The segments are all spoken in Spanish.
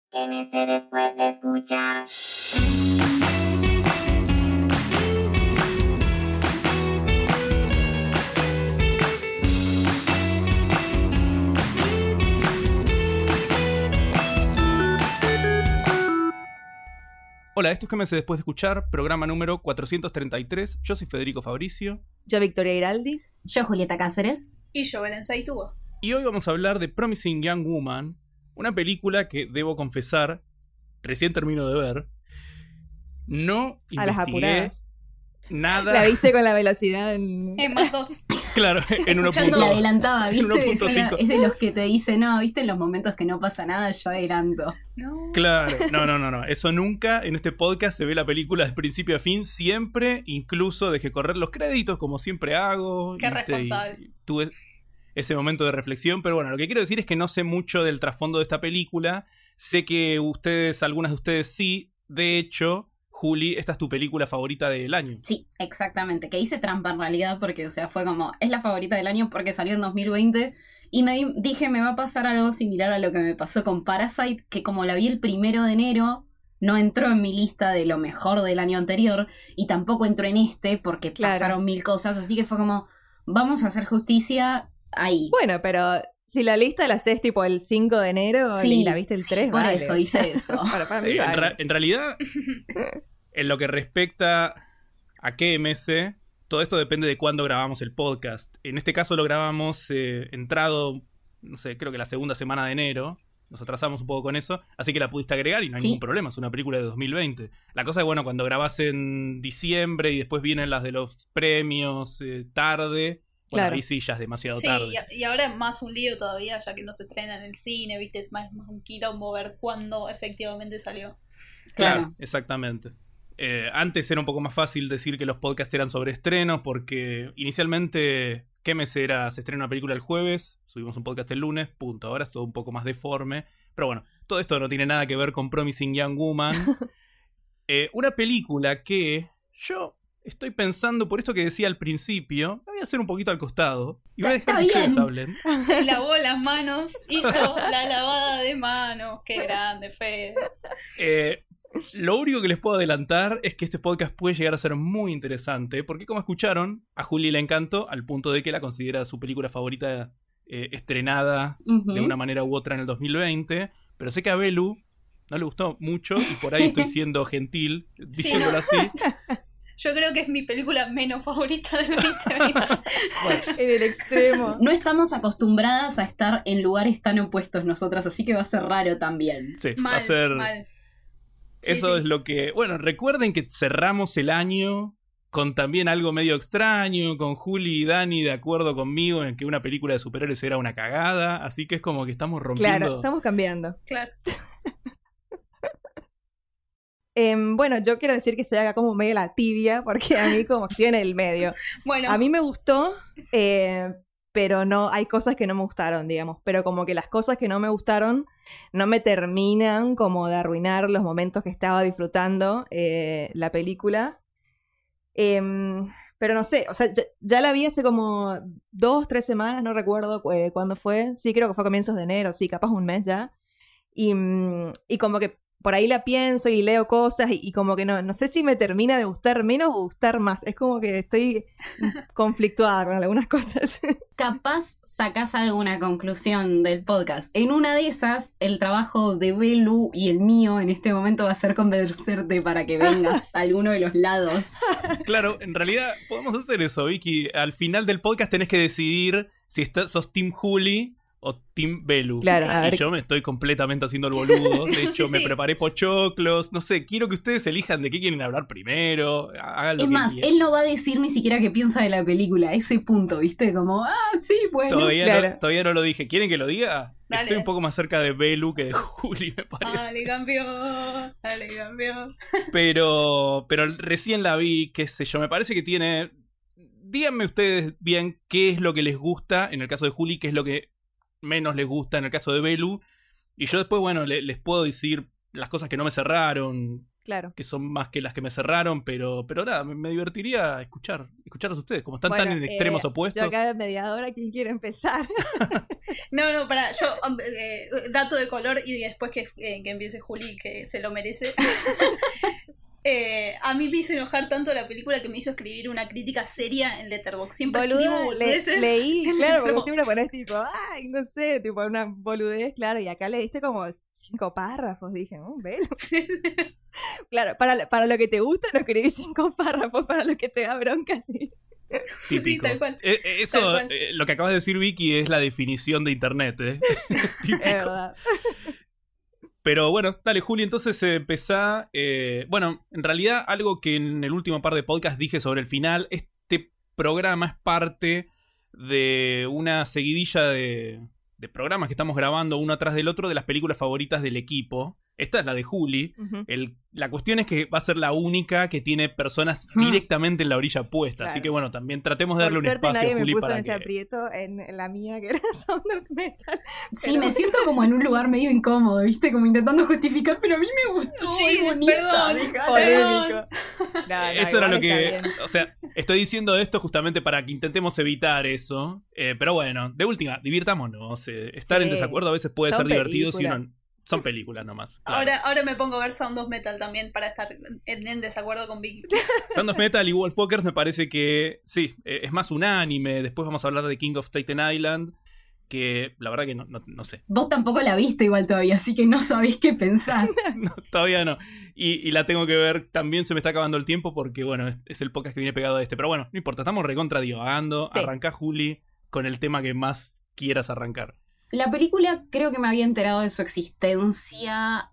Quémese después de escuchar. Hola, esto es Quémese después de escuchar, programa número 433. Yo soy Federico Fabricio. Yo, Victoria Iraldi. Yo, Julieta Cáceres. Y yo, Belén Saitúa. Y hoy vamos a hablar de Promising Young Woman, una película que, debo confesar, recién termino de ver. No A las investigué apuradas. nada. La viste con la velocidad en... más 2. Claro, en La 1.5. adelantaba, ¿viste? 1.5. Es de los que te dicen, no, ¿viste? En los momentos que no pasa nada, yo adelanto. No. Claro, no. Eso nunca en este podcast se ve la película de principio a fin. Siempre, incluso dejé correr los créditos, como siempre hago. Qué ¿viste? responsable. Y tuve ese momento de reflexión. Pero bueno, lo que quiero decir es que no sé mucho del trasfondo de esta película. Sé que algunas de ustedes sí. De hecho, Juli, esta es tu película favorita del año. Sí, exactamente. Que hice trampa en realidad porque, o sea, fue como, es la favorita del año porque salió en 2020. Y dije, me va a pasar algo similar a lo que me pasó con Parasite, que como la vi el 1 de enero, no entró en mi lista de lo mejor del año anterior. Y tampoco entró en este porque pasaron 1000 cosas. Así que fue como, vamos a hacer justicia ahí. Bueno, pero si la lista la haces tipo el 5 de enero Sí, y la viste el 3, por vale. eso hice eso. Para mí Sí, vale. en realidad, en lo que respecta a KMS, todo esto depende de cuándo grabamos el podcast. En este caso lo grabamos entrado, no sé, creo que la segunda semana de enero. Nos atrasamos un poco con eso, así que la pudiste agregar y no hay Sí. ningún problema, es una película de 2020. La cosa es, bueno, cuando grabás en diciembre y después vienen las de los premios tarde, bueno, Claro. ahí sí ya es demasiado Sí, tarde. y ahora es más un lío todavía, ya que no se estrena en el cine, ¿viste? Es más un quilombo ver cuándo efectivamente salió. Claro, exactamente. Antes era un poco más fácil decir que los podcasts eran sobre estrenos, porque inicialmente se estrena una película el jueves, subimos un podcast el lunes, punto. Ahora es todo un poco más deforme. Pero bueno, todo esto no tiene nada que ver con Promising Young Woman. Una película que yo estoy pensando, por esto que decía al principio, me voy a hacer un poquito al costado y voy a dejar que Está ustedes bien. hablen. Se lavó las manos, hizo la lavada de manos. Qué grande, Fede. Lo único que les puedo adelantar es que este podcast puede llegar a ser muy interesante, porque como escucharon, a Juli le encantó al punto de que la considera su película favorita estrenada Ujú. de una manera u otra en el 2020, pero sé que a Belu no le gustó mucho y por ahí estoy siendo gentil diciéndolo así. Yo creo que es mi película menos favorita del 2020. Bueno, En el extremo. No estamos acostumbradas a estar en lugares tan opuestos nosotras, así que va a ser raro también. sí, va Mal, a ser... mal. Sí, Eso sí. es lo que... Bueno, recuerden que cerramos el año con también algo medio extraño, con Juli y Dani de acuerdo conmigo en que una película de superhéroes era una cagada, así que es como que estamos rompiendo... Claro, estamos cambiando. Claro. Bueno, yo quiero decir que soy acá como medio la tibia, porque a mí como que estoy en el medio. Bueno, A mí me gustó, pero no, hay cosas que no me gustaron, digamos. Pero como que las cosas que no me gustaron no me terminan como de arruinar los momentos que estaba disfrutando la película. Pero no sé, o sea, ya la vi hace como 2, 3 semanas, no recuerdo cuándo fue. Sí, creo que fue a comienzos de enero, sí, capaz un mes ya. Y como que por ahí la pienso y leo cosas y como que no sé si me termina de gustar menos o gustar más. Es como que estoy conflictuada con algunas cosas. Capaz sacás alguna conclusión del podcast. En una de esas, el trabajo de Belu y el mío en este momento va a ser convencerte para que vengas a alguno de los lados. Claro, en realidad podemos hacer eso, Vicky. Al final del podcast tenés que decidir si sos Team Juli o Team Belu. Claro, a Y ver. yo me estoy completamente haciendo el boludo. De hecho, Sí, me sí. preparé pochoclos. No sé, quiero que ustedes elijan de qué quieren hablar primero. Hagan lo Es que más, quieran. él no va a decir ni siquiera qué piensa de la película. Ese punto, ¿viste? Como, sí, bueno. Claro. Todavía no lo dije. ¿Quieren que lo diga? Dale. Estoy un poco más cerca de Belu que de Juli, me parece. dale, campeón. Dale, campeón. Pero recién la vi, qué sé yo, me parece que tiene... Díganme ustedes bien qué es lo que les gusta, en el caso de Juli, qué es lo que menos les gusta en el caso de Belu. Y yo después, bueno, les puedo decir las cosas que no me cerraron, Claro. que son más que las que me cerraron, pero nada, me divertiría escucharlos ustedes, como están Bueno, tan en extremos opuestos. Yo acá de mediadora, ¿quién quiere empezar? No, pará, yo, dato de color y después que empiece Juli, que se lo merece. A mí me hizo enojar tanto la película que me hizo escribir una crítica seria en Letterboxd. Siempre escribo Boluda, boludeces leí, en claro, porque Letterboxd. siempre pones tipo, ay, no sé, tipo una boludez, claro, y acá leíste como 5 párrafos, dije, velo. Sí. Claro, para lo que te gusta no escribís 5 párrafos, para lo que te da bronca, sí. Típico. Sí, tal cual. Eso, Tal cual. lo que acabas de decir, Vicky, es la definición de internet, ¿eh? Típico. Es verdad. Pero bueno, dale, Juli, entonces empezá. Bueno, en realidad, algo que en el último par de podcasts dije sobre el final, este programa es parte de una seguidilla de programas que estamos grabando uno atrás del otro de las películas favoritas del equipo. Esta es la de Juli. Ujú. La cuestión es que va a ser la única que tiene personas directamente en la orilla puesta. Claro. Así que bueno, también tratemos de Por darle un suerte espacio nadie a me Juli puso en para ese que... aprieto en la mía, que era Sound of Metal. Sí, me siento como en un lugar medio incómodo, ¿viste? Como intentando justificar, pero a mí me gustó. Sí, es bonita, perdón, dejala. Polémico. No, Eso era igual lo está que... bien. O sea, estoy diciendo esto justamente para que intentemos evitar eso. Pero bueno, de última, divirtámonos. Estar en Sí. desacuerdo a veces puede Son ser divertido si películas. uno... Son películas nomás. Claro. Ahora me pongo a ver Sound of Metal también para estar en desacuerdo con Vicky. Sound of Metal y Wolfwalkers me parece que sí, es más un anime. Después vamos a hablar de King of Staten Island, que la verdad que no sé. Vos tampoco la viste igual todavía, así que no sabés qué pensás. No, todavía no. Y la tengo que ver. También se me está acabando el tiempo porque, bueno, es el podcast que viene pegado a este. Pero bueno, no importa, estamos recontra divagando. Sí. Arrancá, Juli, con el tema que más quieras arrancar. La película creo que me había enterado de su existencia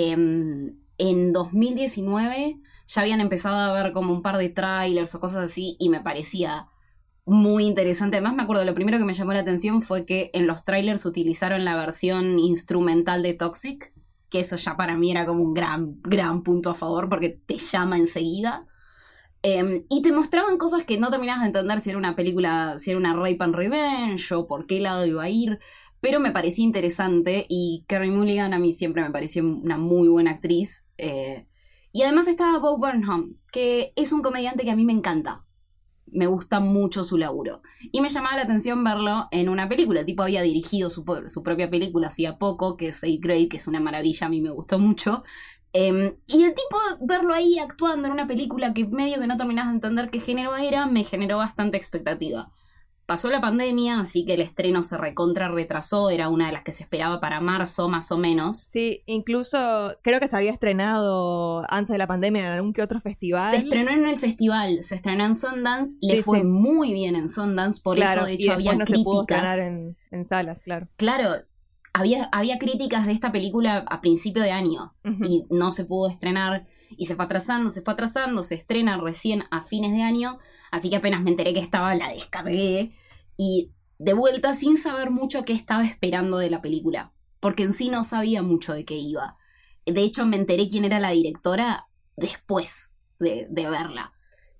en 2019. Ya habían empezado a ver como un par de trailers o cosas así y me parecía muy interesante. Además me acuerdo, lo primero que me llamó la atención fue que en los trailers utilizaron la versión instrumental de Toxic, que eso ya para mí era como un gran punto a favor porque te llama enseguida. Y te mostraban cosas que no terminabas de entender si era una película, si era una Rape and Revenge o por qué lado iba a ir. Pero me parecía interesante y Carey Mulligan a mí siempre me pareció una muy buena actriz. Y además estaba Bo Burnham, que es un comediante que a mí me encanta. Me gusta mucho su laburo. Y me llamaba la atención verlo en una película. El tipo había dirigido su propia película hacía poco, que es 8th Grade, que es una maravilla, a mí me gustó mucho. Y el tipo, verlo ahí actuando en una película que medio que no terminabas de entender qué género era, me generó bastante expectativa. Pasó la pandemia, así que el estreno se recontra retrasó, era una de las que se esperaba para marzo más o menos. Sí, incluso creo que se había estrenado antes de la pandemia en algún que otro festival. Se estrenó en el festival, se estrenó en Sundance, le Sí, fue sí. muy bien en Sundance, por Claro, eso de y hecho después había no se pudo críticas. estrenar en salas, claro. Claro, había críticas de esta película a principio de año Ujú. y no se pudo estrenar y se fue atrasando, se estrena recién a fines de año, así que apenas me enteré que estaba, la descargué y de vuelta sin saber mucho qué estaba esperando de la película, porque en sí no sabía mucho de qué iba. De hecho me enteré quién era la directora después de verla.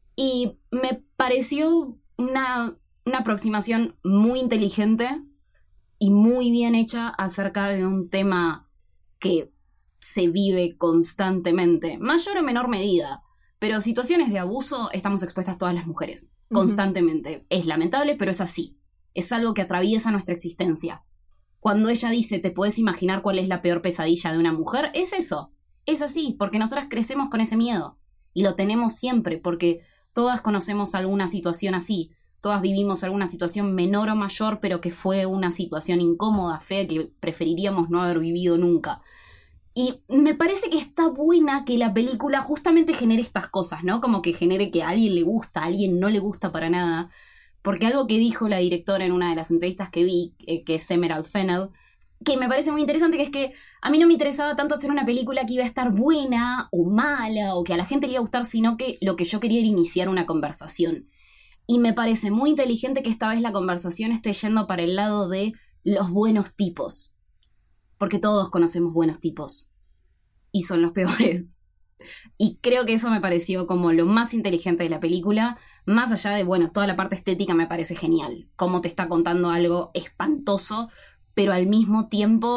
Y me pareció una aproximación muy inteligente y muy bien hecha acerca de un tema que se vive constantemente, mayor o menor medida, pero situaciones de abuso estamos expuestas todas las mujeres, constantemente. Es lamentable, pero es así. Es algo que atraviesa nuestra existencia. Cuando ella dice, ¿te puedes imaginar cuál es la peor pesadilla de una mujer? Es eso. Es así, porque nosotras crecemos con ese miedo. Y lo tenemos siempre, porque todas conocemos alguna situación así. Todas vivimos alguna situación menor o mayor, pero que fue una situación incómoda, fea, que preferiríamos no haber vivido nunca. Y me parece que está buena que la película justamente genere estas cosas, ¿no? Como que genere que a alguien le gusta, a alguien no le gusta para nada. Porque algo que dijo la directora en una de las entrevistas que vi, que es Emerald Fennell, que me parece muy interesante, que es que a mí no me interesaba tanto hacer una película que iba a estar buena o mala, o que a la gente le iba a gustar, sino que lo que yo quería era iniciar una conversación. Y me parece muy inteligente que esta vez la conversación esté yendo para el lado de los buenos tipos. Porque todos conocemos buenos tipos. Y son los peores. Y creo que eso me pareció como lo más inteligente de la película. Más allá de, bueno, toda la parte estética me parece genial. Cómo te está contando algo espantoso, pero al mismo tiempo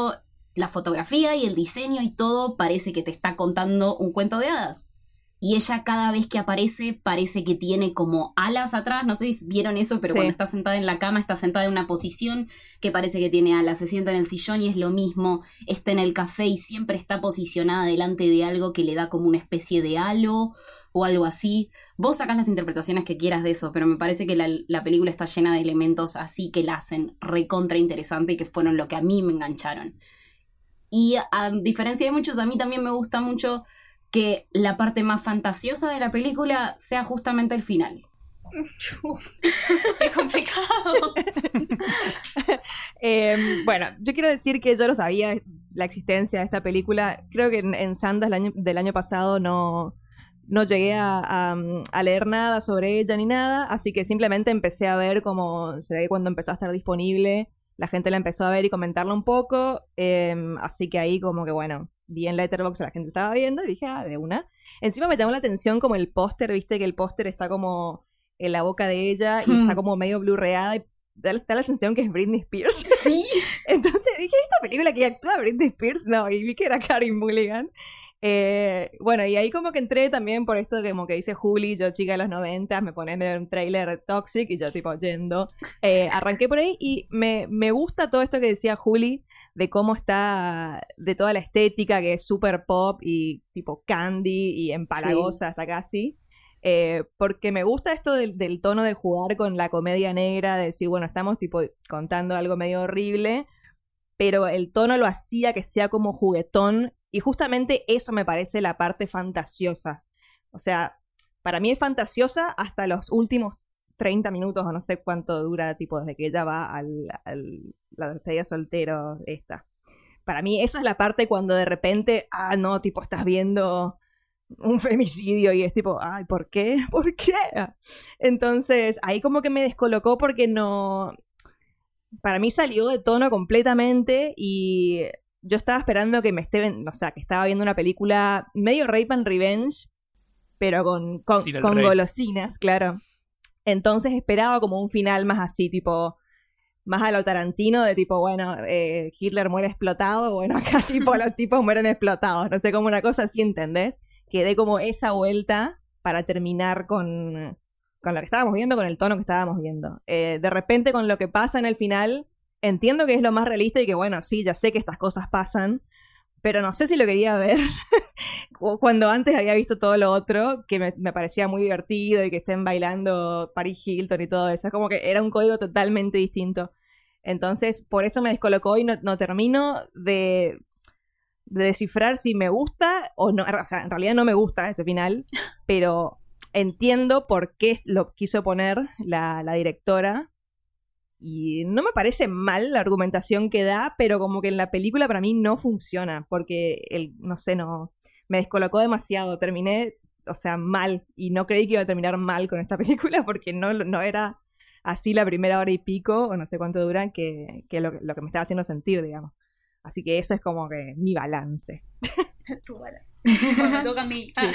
la fotografía y el diseño y todo parece que te está contando un cuento de hadas. Y ella cada vez que aparece parece que tiene como alas atrás, no sé si vieron eso, pero Sí. cuando está sentada en la cama está sentada en una posición que parece que tiene alas, se sienta en el sillón y es lo mismo, está en el café y siempre está posicionada delante de algo que le da como una especie de halo o algo así. Vos sacás las interpretaciones que quieras de eso, pero me parece que la película está llena de elementos así que la hacen recontra interesante y que fueron lo que a mí me engancharon. Y a diferencia de muchos, a mí también me gusta mucho que la parte más fantasiosa de la película sea justamente el final. Qué complicado. Bueno, yo quiero decir que yo no sabía la existencia de esta película. Creo que en Sundance del año pasado no llegué a leer nada sobre ella ni nada, así que simplemente empecé a ver cómo se ve cuando empezó a estar disponible. La gente la empezó a ver y comentarla un poco, así que ahí como que bueno, vi en Letterboxd a la gente estaba viendo y dije, de una. Encima me llamó la atención como el póster, viste que el póster está como en la boca de ella y está como medio blurreada y da la sensación que es Britney Spears. Sí. Entonces dije, ¿esta película que actúa Britney Spears? No, y vi que era Carey Mulligan. Bueno, y ahí como que entré también por esto como que dice Juli, yo chica de los 90, me pones medio un trailer Toxic y yo tipo yendo. Arranqué por ahí y me gusta todo esto que decía Juli de cómo está, de toda la estética que es super pop y tipo candy y empalagosa hasta casi. Porque me gusta esto del tono de jugar con la comedia negra, de decir, bueno, estamos tipo contando algo medio horrible, pero el tono lo hacía que sea como juguetón, y justamente eso me parece la parte fantasiosa. O sea, para mí es fantasiosa hasta los últimos 30 minutos, o no sé cuánto dura, tipo, desde que ella va a la despedida soltero esta. Para mí esa es la parte cuando de repente, no, tipo, estás viendo un femicidio y es tipo, ay, ¿por qué? ¿Por qué? Entonces, ahí como que me descolocó porque no... Para mí salió de tono completamente y yo estaba esperando que o sea, que estaba viendo una película medio Rape and Revenge, pero con golosinas, claro. Entonces esperaba como un final más así, tipo, más a lo Tarantino, de tipo, bueno, Hitler muere explotado, bueno, acá tipo los tipos mueren explotados, no sé, como una cosa así, ¿entendés? Que dé como esa vuelta para terminar con lo que estábamos viendo, con el tono que estábamos viendo. De repente con lo que pasa en el final, entiendo que es lo más realista y que bueno, sí, ya sé que estas cosas pasan, pero no sé si lo quería ver cuando antes había visto todo lo otro, que me parecía muy divertido y que estén bailando Paris Hilton y todo eso. Es como que era un código totalmente distinto. Entonces, por eso me descolocó y no termino de descifrar si me gusta o no. O sea, en realidad no me gusta ese final, pero entiendo por qué lo quiso poner la directora. Y no me parece mal la argumentación que da, pero como que en la película para mí no funciona, porque no sé, me descolocó demasiado. Terminé, o sea, mal, y no creí que iba a terminar mal con esta película, porque no era así la primera hora y pico, o no sé cuánto duran, que lo que me estaba haciendo sentir, digamos. Así que eso es como que mi balance. Tu balance. Bueno, me toca a mí. Sí.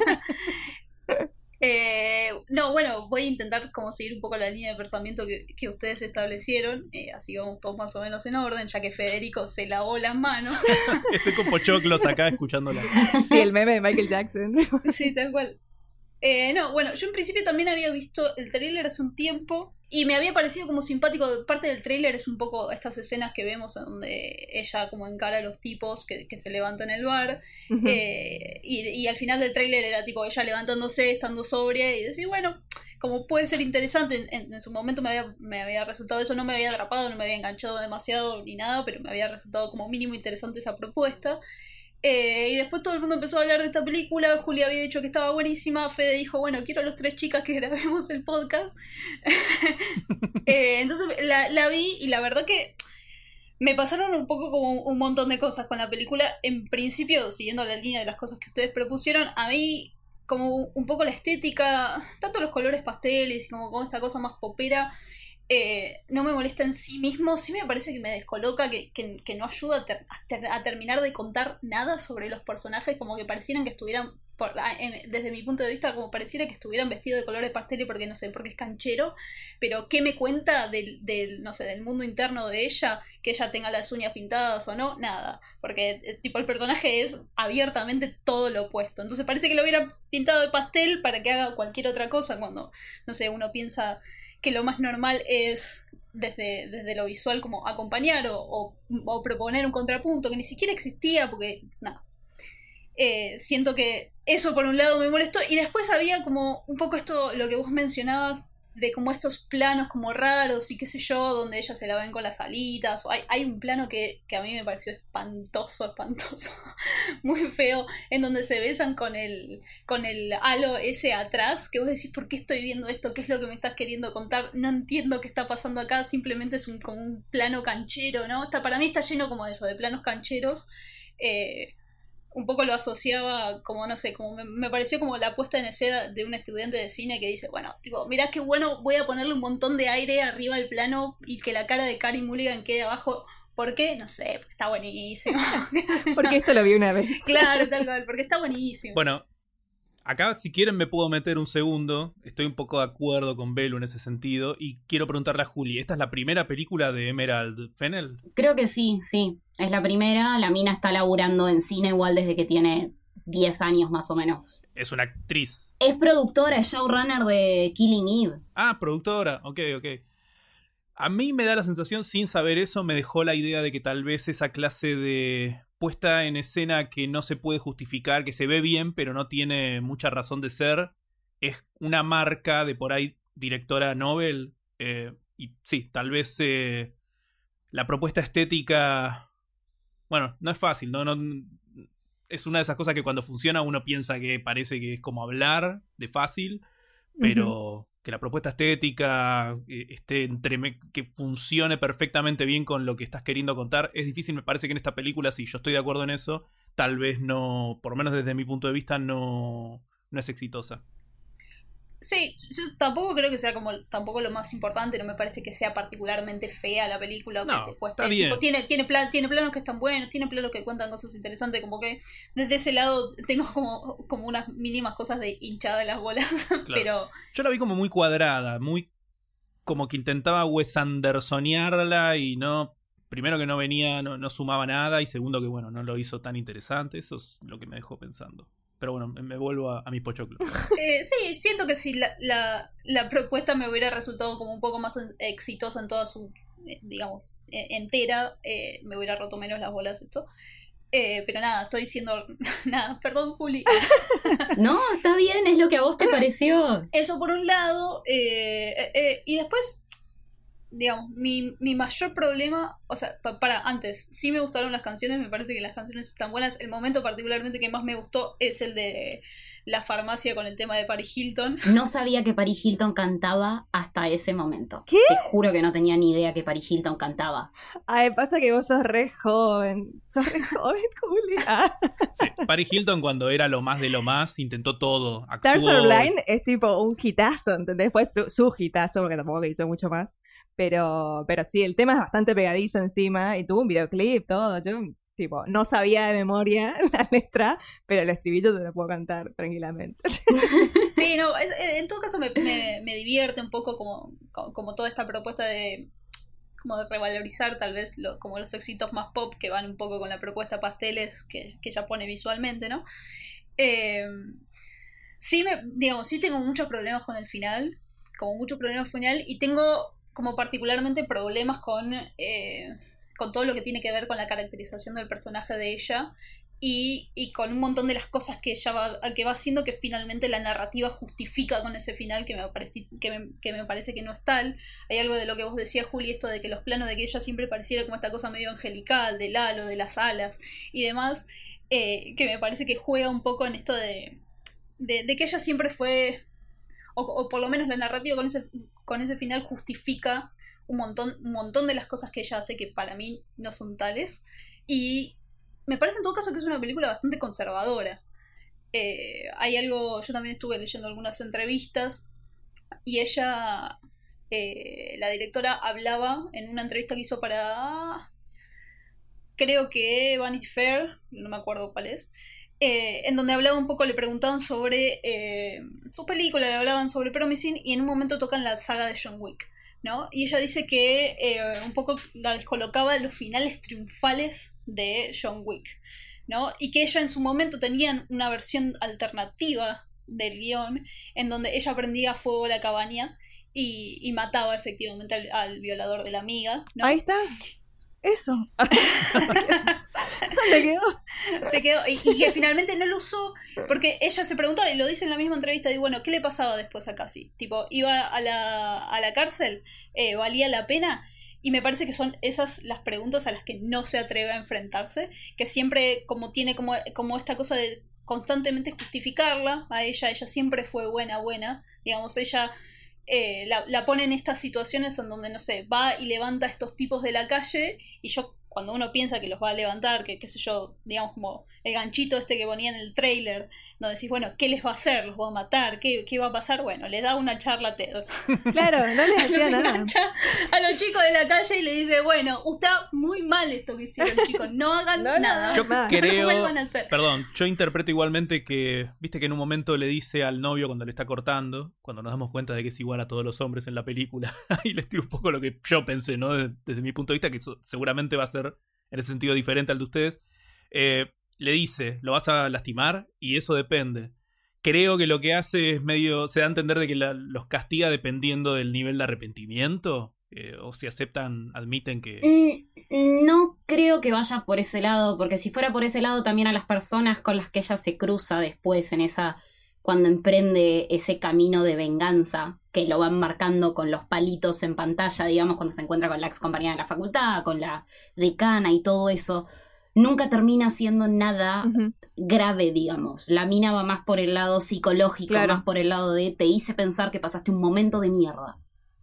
No, bueno, voy a intentar como seguir un poco la línea de pensamiento que ustedes establecieron, así vamos todos más o menos en orden, ya que Federico se lavó las manos. Estoy con pochoclos acá escuchándola. Sí, el meme de Michael Jackson. Sí, tal cual. No, bueno, yo en principio también había visto el tráiler hace un tiempo y me había parecido como simpático. Parte del tráiler es un poco estas escenas que vemos en donde ella como encara a los tipos que se levantan en el bar. Uh-huh. Y al final del tráiler era tipo ella levantándose, estando sobria y decir, bueno, como puede ser interesante. En su momento me había resultado eso, no me había atrapado, no me había enganchado demasiado ni nada, pero me había resultado como mínimo interesante esa propuesta. Y después todo el mundo empezó a hablar de esta película. Julia había dicho que estaba buenísima. Fede dijo, bueno, quiero a los 3 chicas que grabemos el podcast. Entonces la vi y la verdad que me pasaron un poco como un montón de cosas con la película. En principio, siguiendo la línea de las cosas que ustedes propusieron, a mí como un poco la estética, tanto los colores pasteles y como esta cosa más popera, no me molesta en sí mismo. Sí me parece que me descoloca, que no ayuda a terminar de contar nada sobre los personajes, como que parecieran que estuvieran desde mi punto de vista, como pareciera que estuvieran vestidos de colores pastel porque no sé, porque es canchero, pero ¿qué me cuenta no sé, del mundo interno de ella? Que ella tenga las uñas pintadas o no, nada, porque tipo el personaje es abiertamente todo lo opuesto, entonces parece que lo hubiera pintado de pastel para que haga cualquier otra cosa, cuando, no sé, uno piensa que lo más normal es desde lo visual como acompañar o proponer un contrapunto que ni siquiera existía, porque nada. Siento que eso por un lado me molestó, y después había como un poco esto, lo que vos mencionabas, de como estos planos como raros y qué sé yo, donde ella se la ven con las alitas. Hay un plano que a mí me pareció espantoso, muy feo, en donde se besan con el halo ese atrás, que vos decís, ¿por qué estoy viendo esto? ¿Qué es lo que me estás queriendo contar? No entiendo qué está pasando acá, simplemente es como un plano canchero, ¿no? Para mí está lleno como de eso, de planos cancheros. Un poco lo asociaba como, no sé, como me pareció como la puesta en escena de un estudiante de cine que dice, bueno, tipo, mirá qué bueno, voy a ponerle un montón de aire arriba al plano y que la cara de Carey Mulligan quede abajo. ¿Por qué? No sé, porque está buenísimo. Porque esto lo vi una vez. Claro, tal cual, porque está buenísimo. Bueno, acá si quieren me puedo meter un segundo. Estoy un poco de acuerdo con Belu en ese sentido. Y quiero preguntarle a Juli, ¿esta es la primera película de Emerald Fennell? Creo que sí. Es la primera. La mina está laburando en cine igual desde que tiene 10 años más o menos. Es una actriz. Es productora, es showrunner de Killing Eve. Ah, productora, ok. A mí me da la sensación, sin saber eso, me dejó la idea de que tal vez esa clase de puesta en escena que no se puede justificar, que se ve bien pero no tiene mucha razón de ser, es una marca de por ahí directora Nobel. Y sí, tal vez la propuesta estética, bueno, no es fácil, no es una de esas cosas que cuando funciona uno piensa que parece que es como hablar de fácil, pero que la propuesta estética esté que funcione perfectamente bien con lo que estás queriendo contar es difícil. Me parece que en esta película, sí, yo estoy de acuerdo en eso, tal vez no, por lo menos desde mi punto de vista, no es exitosa. Sí, yo tampoco creo que sea como tampoco lo más importante, no me parece que sea particularmente fea la película o que No, te cueste. está bien. Tipo, tiene planos que están buenos, tiene planos que cuentan cosas interesantes, como que desde ese lado tengo como unas mínimas cosas de hinchada de las bolas, Claro. pero Yo la vi como muy cuadrada, muy como que intentaba Wes Andersoniarla y no, primero que no venía, no sumaba nada, y segundo que bueno, no lo hizo tan interesante. Eso es lo que me dejó pensando. Pero bueno, me vuelvo a mi pochoclo. sí, siento que si la propuesta me hubiera resultado como un poco más exitosa en toda su, digamos, entera, me hubiera roto menos las bolas esto. Pero nada, estoy diciendo nada, perdón, Juli. No, está bien, es lo que a vos te pareció. Eso por un lado, y después, digamos, mi mayor problema, o sea, antes, sí me gustaron las canciones, me parece que las canciones están buenas. El momento particularmente que más me gustó es el de la farmacia con el tema de Paris Hilton. No sabía que Paris Hilton cantaba hasta ese momento. ¿Qué? Te juro que no tenía ni idea que Paris Hilton cantaba. Ay, pasa que vos sos re joven. Sos re joven, Julia. Sí, Paris Hilton cuando era lo más de lo más intentó todo. Stars Actuó. Are Blind es tipo un hitazo, ¿entendés? Fue su hitazo, porque tampoco que hizo mucho más. Pero sí, el tema es bastante pegadizo encima y tuvo un videoclip, todo. Yo, tipo, no sabía de memoria la letra, pero el estribillo te lo puedo cantar tranquilamente. Sí, no, en todo caso me divierte un poco como toda esta propuesta de como de revalorizar tal vez como los éxitos más pop que van un poco con la propuesta pasteles que ella pone visualmente, ¿no? Sí, digamos, sí tengo muchos problemas con el final, y tengo como particularmente problemas con todo lo que tiene que ver con la caracterización del personaje de ella y con un montón de las cosas que ella va haciendo que finalmente la narrativa justifica con ese final que me parece que no es tal. Hay algo de lo que vos decías, Juli, esto de que los planos de que ella siempre pareciera como esta cosa medio angelical, del halo, de las alas y demás, que me parece que juega un poco en esto de que ella siempre fue, o por lo menos la narrativa con ese final justifica un montón de las cosas que ella hace que para mí no son tales. Y me parece en todo caso que es una película bastante conservadora. Hay algo, yo también estuve leyendo algunas entrevistas y ella, la directora, hablaba en una entrevista que hizo para, creo que Vanity Fair, no me acuerdo cuál es, en donde hablaba un poco, le preguntaban sobre su película, le hablaban sobre Promising, y en un momento tocan la saga de John Wick, ¿no? Y ella dice que un poco la descolocaba de los finales triunfales de John Wick, ¿no? Y que ella en su momento tenía una versión alternativa del guión, en donde ella prendía fuego a la cabaña y mataba efectivamente al violador de la amiga, ¿no? Ahí está. Eso. Se quedó. Se quedó, y que finalmente no lo usó, porque ella se preguntó, y lo dice en la misma entrevista, y bueno, ¿qué le pasaba después a Cassie? Tipo, iba a la cárcel, ¿valía la pena? Y me parece que son esas las preguntas a las que no se atreve a enfrentarse, que siempre como tiene como esta cosa de constantemente justificarla a ella siempre fue buena, digamos, ella la pone en estas situaciones en donde, no sé, va y levanta a estos tipos de la calle, y yo, cuando uno piensa que los va a levantar, que qué sé yo, digamos como el ganchito este que ponía en el trailer, donde decís, bueno, ¿qué les va a hacer? ¿Los va a matar? ¿Qué va a pasar? Bueno, le da una charla a TED. Claro, no les hacía Los nada. engancha a los chicos de la calle y le dice, bueno, está muy mal esto que hicieron, chicos, no hagan nada. Yo nada. creo, No vuelvan a hacer. perdón, yo interpreto igualmente que, viste que en un momento le dice al novio cuando le está cortando, cuando nos damos cuenta de que es igual a todos los hombres en la película, y les tiro un poco lo que yo pensé, ¿no? Desde mi punto de vista, que seguramente va a ser en ese sentido diferente al de ustedes. Le dice, ¿lo vas a lastimar? Y eso depende. Creo que lo que hace es medio, se da a entender de que los castiga dependiendo del nivel de arrepentimiento, o si aceptan, admiten que... No creo que vaya por ese lado, porque si fuera por ese lado también a las personas con las que ella se cruza después en esa, cuando emprende ese camino de venganza, que lo van marcando con los palitos en pantalla, digamos, cuando se encuentra con la ex compañera de la facultad, con la decana y todo eso, nunca termina siendo nada grave, digamos. La mina va más por el lado psicológico, Claro. más por el lado de te hice pensar que pasaste un momento de mierda.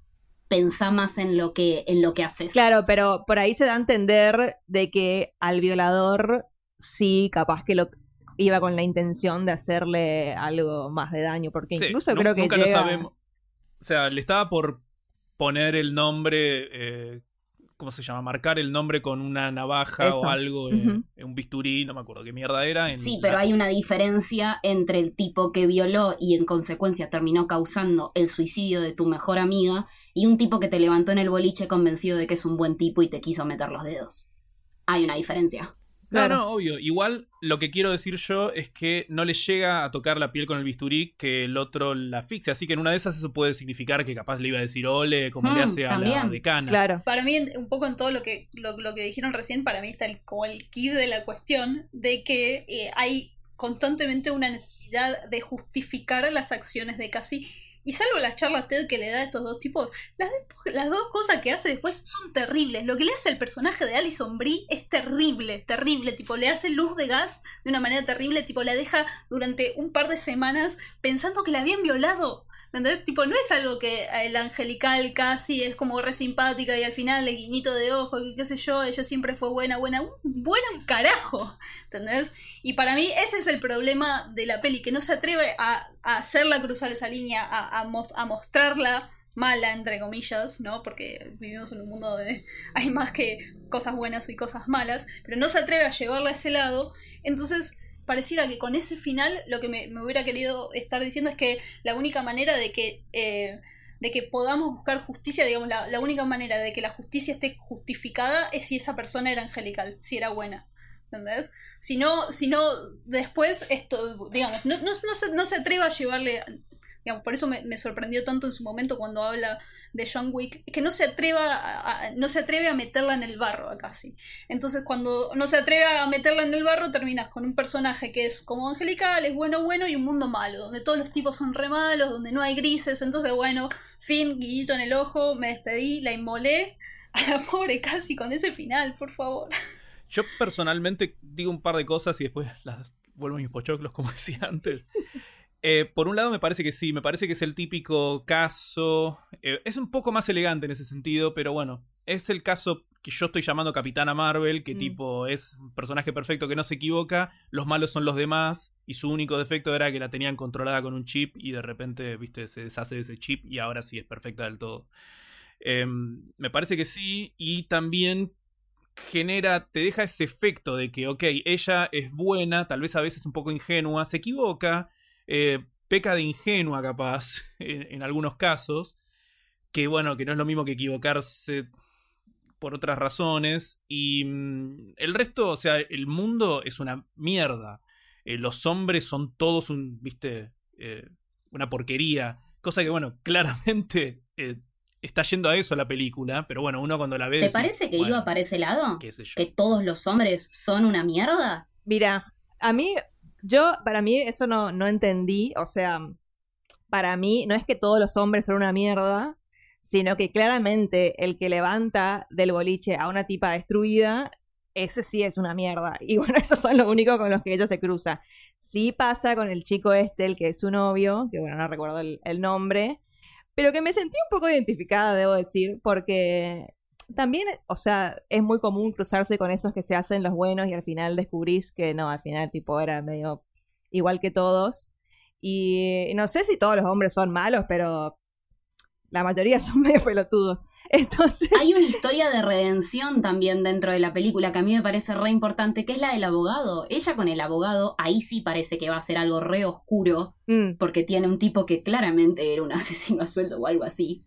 Pensá más en lo que haces. Claro, pero por ahí se da a entender de que al violador sí, capaz que lo iba con la intención de hacerle algo más de daño, porque Sí, incluso creo que nunca llega... lo sabemos. O sea, le estaba por poner el nombre, ¿cómo se llama? Marcar el nombre con una navaja Eso. o algo, Ujú. un bisturí, no me acuerdo qué mierda era. Sí, pero hay una diferencia entre el tipo que violó y en consecuencia terminó causando el suicidio de tu mejor amiga y un tipo que te levantó en el boliche convencido de que es un buen tipo y te quiso meter los dedos. Hay una diferencia. Claro. No, obvio. Igual lo que quiero decir yo es que no le llega a tocar la piel con el bisturí que el otro la asfixia. Así que en una de esas eso puede significar que capaz le iba a decir ole, como le hace a la también. decana. Claro. Para mí, un poco en todo lo que dijeron recién, para mí está como el key de la cuestión de que hay constantemente una necesidad de justificar las acciones de Cassie. Y salvo las charlas TED que le da a estos dos tipos, las dos cosas que hace después son terribles. Lo que le hace al personaje de Alison Brie es terrible, terrible. Tipo, le hace luz de gas de una manera terrible. Tipo, la deja durante un par de semanas pensando que la habían violado. ¿Entendés? Tipo, no es algo que el angelical casi es como re simpática y al final el guiñito de ojo, que qué sé yo, ella siempre fue buena un carajo, ¿entendés? Y para mí ese es el problema de la peli, que no se atreve a hacerla cruzar esa línea, a mostrarla mala, entre comillas, ¿no? Porque vivimos en un mundo donde hay más que cosas buenas y cosas malas, pero no se atreve a llevarla a ese lado, entonces... Pareciera que con ese final lo que me hubiera querido estar diciendo es que la única manera de que podamos buscar justicia, digamos, la única manera de que la justicia esté justificada es si esa persona era angelical, si era buena, ¿entendés? Si no después esto, digamos, no se atreva a llevarle, digamos, por eso me sorprendió tanto en su momento cuando habla de John Wick, que no se atreve a meterla en el barro a Cassie. Entonces cuando no se atreve a meterla en el barro terminas con un personaje que es como angelical, es bueno y un mundo malo, donde todos los tipos son re malos, donde no hay grises, entonces bueno, fin, guiñito en el ojo, me despedí, la inmolé a la pobre Cassie con ese final, por favor. Yo personalmente digo un par de cosas y después las vuelvo a mis pochoclos, como decía antes. Por un lado me parece que sí, me parece que es el típico caso, es un poco más elegante en ese sentido, pero bueno, es el caso que yo estoy llamando Capitana Marvel, que tipo es un personaje perfecto que no se equivoca, los malos son los demás, y su único defecto era que la tenían controlada con un chip y de repente, viste, se deshace de ese chip y ahora sí es perfecta del todo. Me parece que sí, y también te deja ese efecto de que, ok, ella es buena, tal vez a veces un poco ingenua, se equivoca, peca de ingenua capaz, en algunos casos, que bueno, que no es lo mismo que equivocarse por otras razones, y el resto, o sea, el mundo es una mierda, los hombres son todos una porquería, cosa que bueno, claramente está yendo a eso la película, pero bueno, uno cuando la ve... ¿Te parece que iba para ese lado? ¿Qué sé yo? ¿Que todos los hombres son una mierda? Mira, para mí eso no entendí, o sea, para mí no es que todos los hombres son una mierda, sino que claramente el que levanta del boliche a una tipa destruida, ese sí es una mierda. Y bueno, esos son los únicos con los que ella se cruza. Sí pasa con el chico el que es su novio, que bueno, no recuerdo el nombre, pero que me sentí un poco identificada, debo decir, porque también, o sea, es muy común cruzarse con esos que se hacen los buenos y al final descubrís que no, al final tipo era medio igual que todos. Y no sé si todos los hombres son malos, pero la mayoría son medio pelotudos. Entonces... Hay una historia de redención también dentro de la película que a mí me parece re importante, que es la del abogado. Ella con el abogado, ahí sí parece que va a ser algo re oscuro, porque tiene un tipo que claramente era un asesino a sueldo o algo así.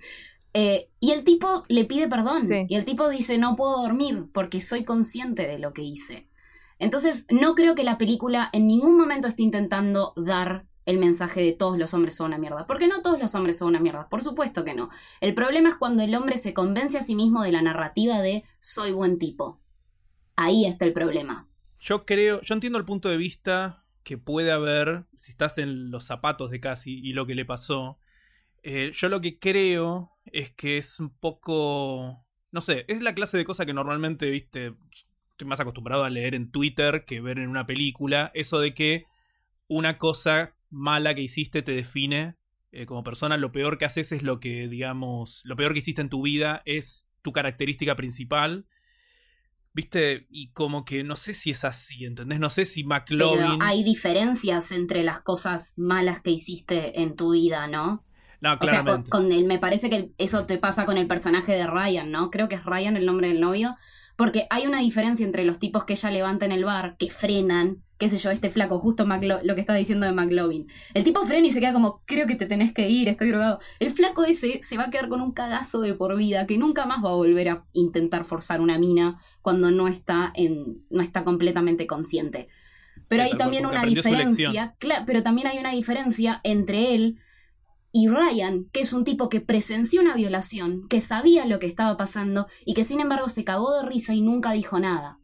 Y el tipo le pide perdón. Sí. Y el tipo dice, no puedo dormir porque soy consciente de lo que hice. Entonces, no creo que la película en ningún momento esté intentando dar el mensaje de todos los hombres son una mierda. Porque no todos los hombres son una mierda, por supuesto que no. El problema es cuando el hombre se convence a sí mismo de la narrativa de soy buen tipo. Ahí está el problema. Yo entiendo el punto de vista que puede haber si estás en los zapatos de Cassie y lo que le pasó. Yo lo que creo es que es un poco... No sé, es la clase de cosa que normalmente, viste, estoy más acostumbrado a leer en Twitter que ver en una película. Eso de que una cosa mala que hiciste te define como persona. Lo peor que haces es lo que, digamos, lo peor que hiciste en tu vida es tu característica principal. ¿Viste? Y como que no sé si es así, ¿entendés? No sé si McLovin... Pero hay diferencias entre las cosas malas que hiciste en tu vida, ¿no? No, claramente. O sea, me parece que eso te pasa con el personaje de Ryan, ¿no? Creo que es Ryan el nombre del novio. Porque hay una diferencia entre los tipos que ella levanta en el bar, que frenan, qué sé yo, este flaco, justo lo que está diciendo de McLovin. El tipo frena y se queda como, creo que te tenés que ir, estoy drogado. El flaco ese se va a quedar con un cagazo de por vida, que nunca más va a volver a intentar forzar una mina cuando no está completamente consciente. Pero hay también una diferencia, pero también hay una diferencia entre él y Ryan, que es un tipo que presenció una violación, que sabía lo que estaba pasando y que sin embargo se cagó de risa y nunca dijo nada.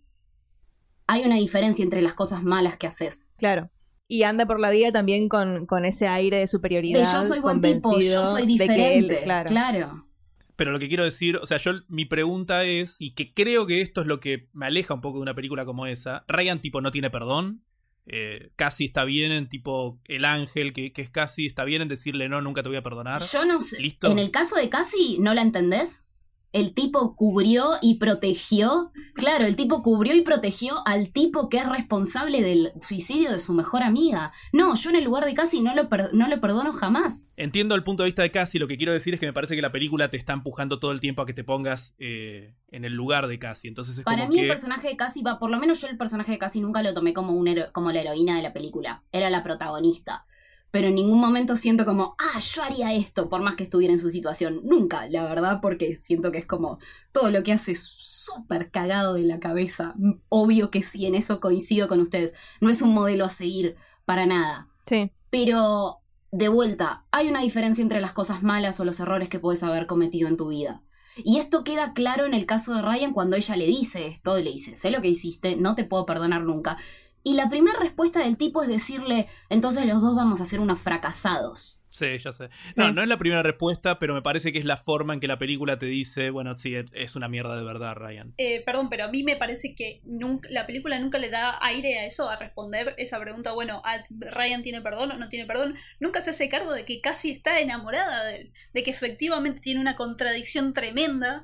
Hay una diferencia entre las cosas malas que haces. Claro. Y anda por la vida también con ese aire de superioridad. De yo soy buen tipo, yo soy diferente. Claro. Pero lo que quiero decir, o sea, mi pregunta es, y que creo que esto es lo que me aleja un poco de una película como esa, Ryan tipo no tiene perdón. Cassie está bien en tipo el ángel que es Cassie, está bien en decirle no, nunca te voy a perdonar. Yo no sé. ¿Listo? En el caso de Cassie, ¿no la entendés? El tipo cubrió y protegió. Claro, el tipo cubrió y protegió al tipo que es responsable del suicidio de su mejor amiga. No, yo en el lugar de Cassie no lo perdono jamás. Entiendo el punto de vista de Cassie, lo que quiero decir es que me parece que la película te está empujando todo el tiempo a que te pongas en el lugar de Cassie. Entonces es para como mí que... el personaje de Cassie, por lo menos yo el personaje de Cassie nunca lo tomé como la heroína de la película. Era la protagonista. Pero en ningún momento siento como, yo haría esto, por más que estuviera en su situación. Nunca, la verdad, porque siento que es como, todo lo que hace es súper cagado de la cabeza. Obvio que sí, en eso coincido con ustedes. No es un modelo a seguir para nada. Sí. Pero, de vuelta, hay una diferencia entre las cosas malas o los errores que puedes haber cometido en tu vida. Y esto queda claro en el caso de Ryan cuando ella le dice esto, le dice, sé lo que hiciste, no te puedo perdonar nunca. Y la primera respuesta del tipo es decirle, entonces los dos vamos a ser unos fracasados. Sí, ya sé. Sí. No es la primera respuesta, pero me parece que es la forma en que la película te dice, bueno, sí, es una mierda de verdad, Ryan. Perdón, pero a mí me parece que la película nunca le da aire a eso, a responder esa pregunta, bueno, ¿Ryan tiene perdón o no tiene perdón? Nunca se hace cargo de que Cassie está enamorada de él, de que efectivamente tiene una contradicción tremenda,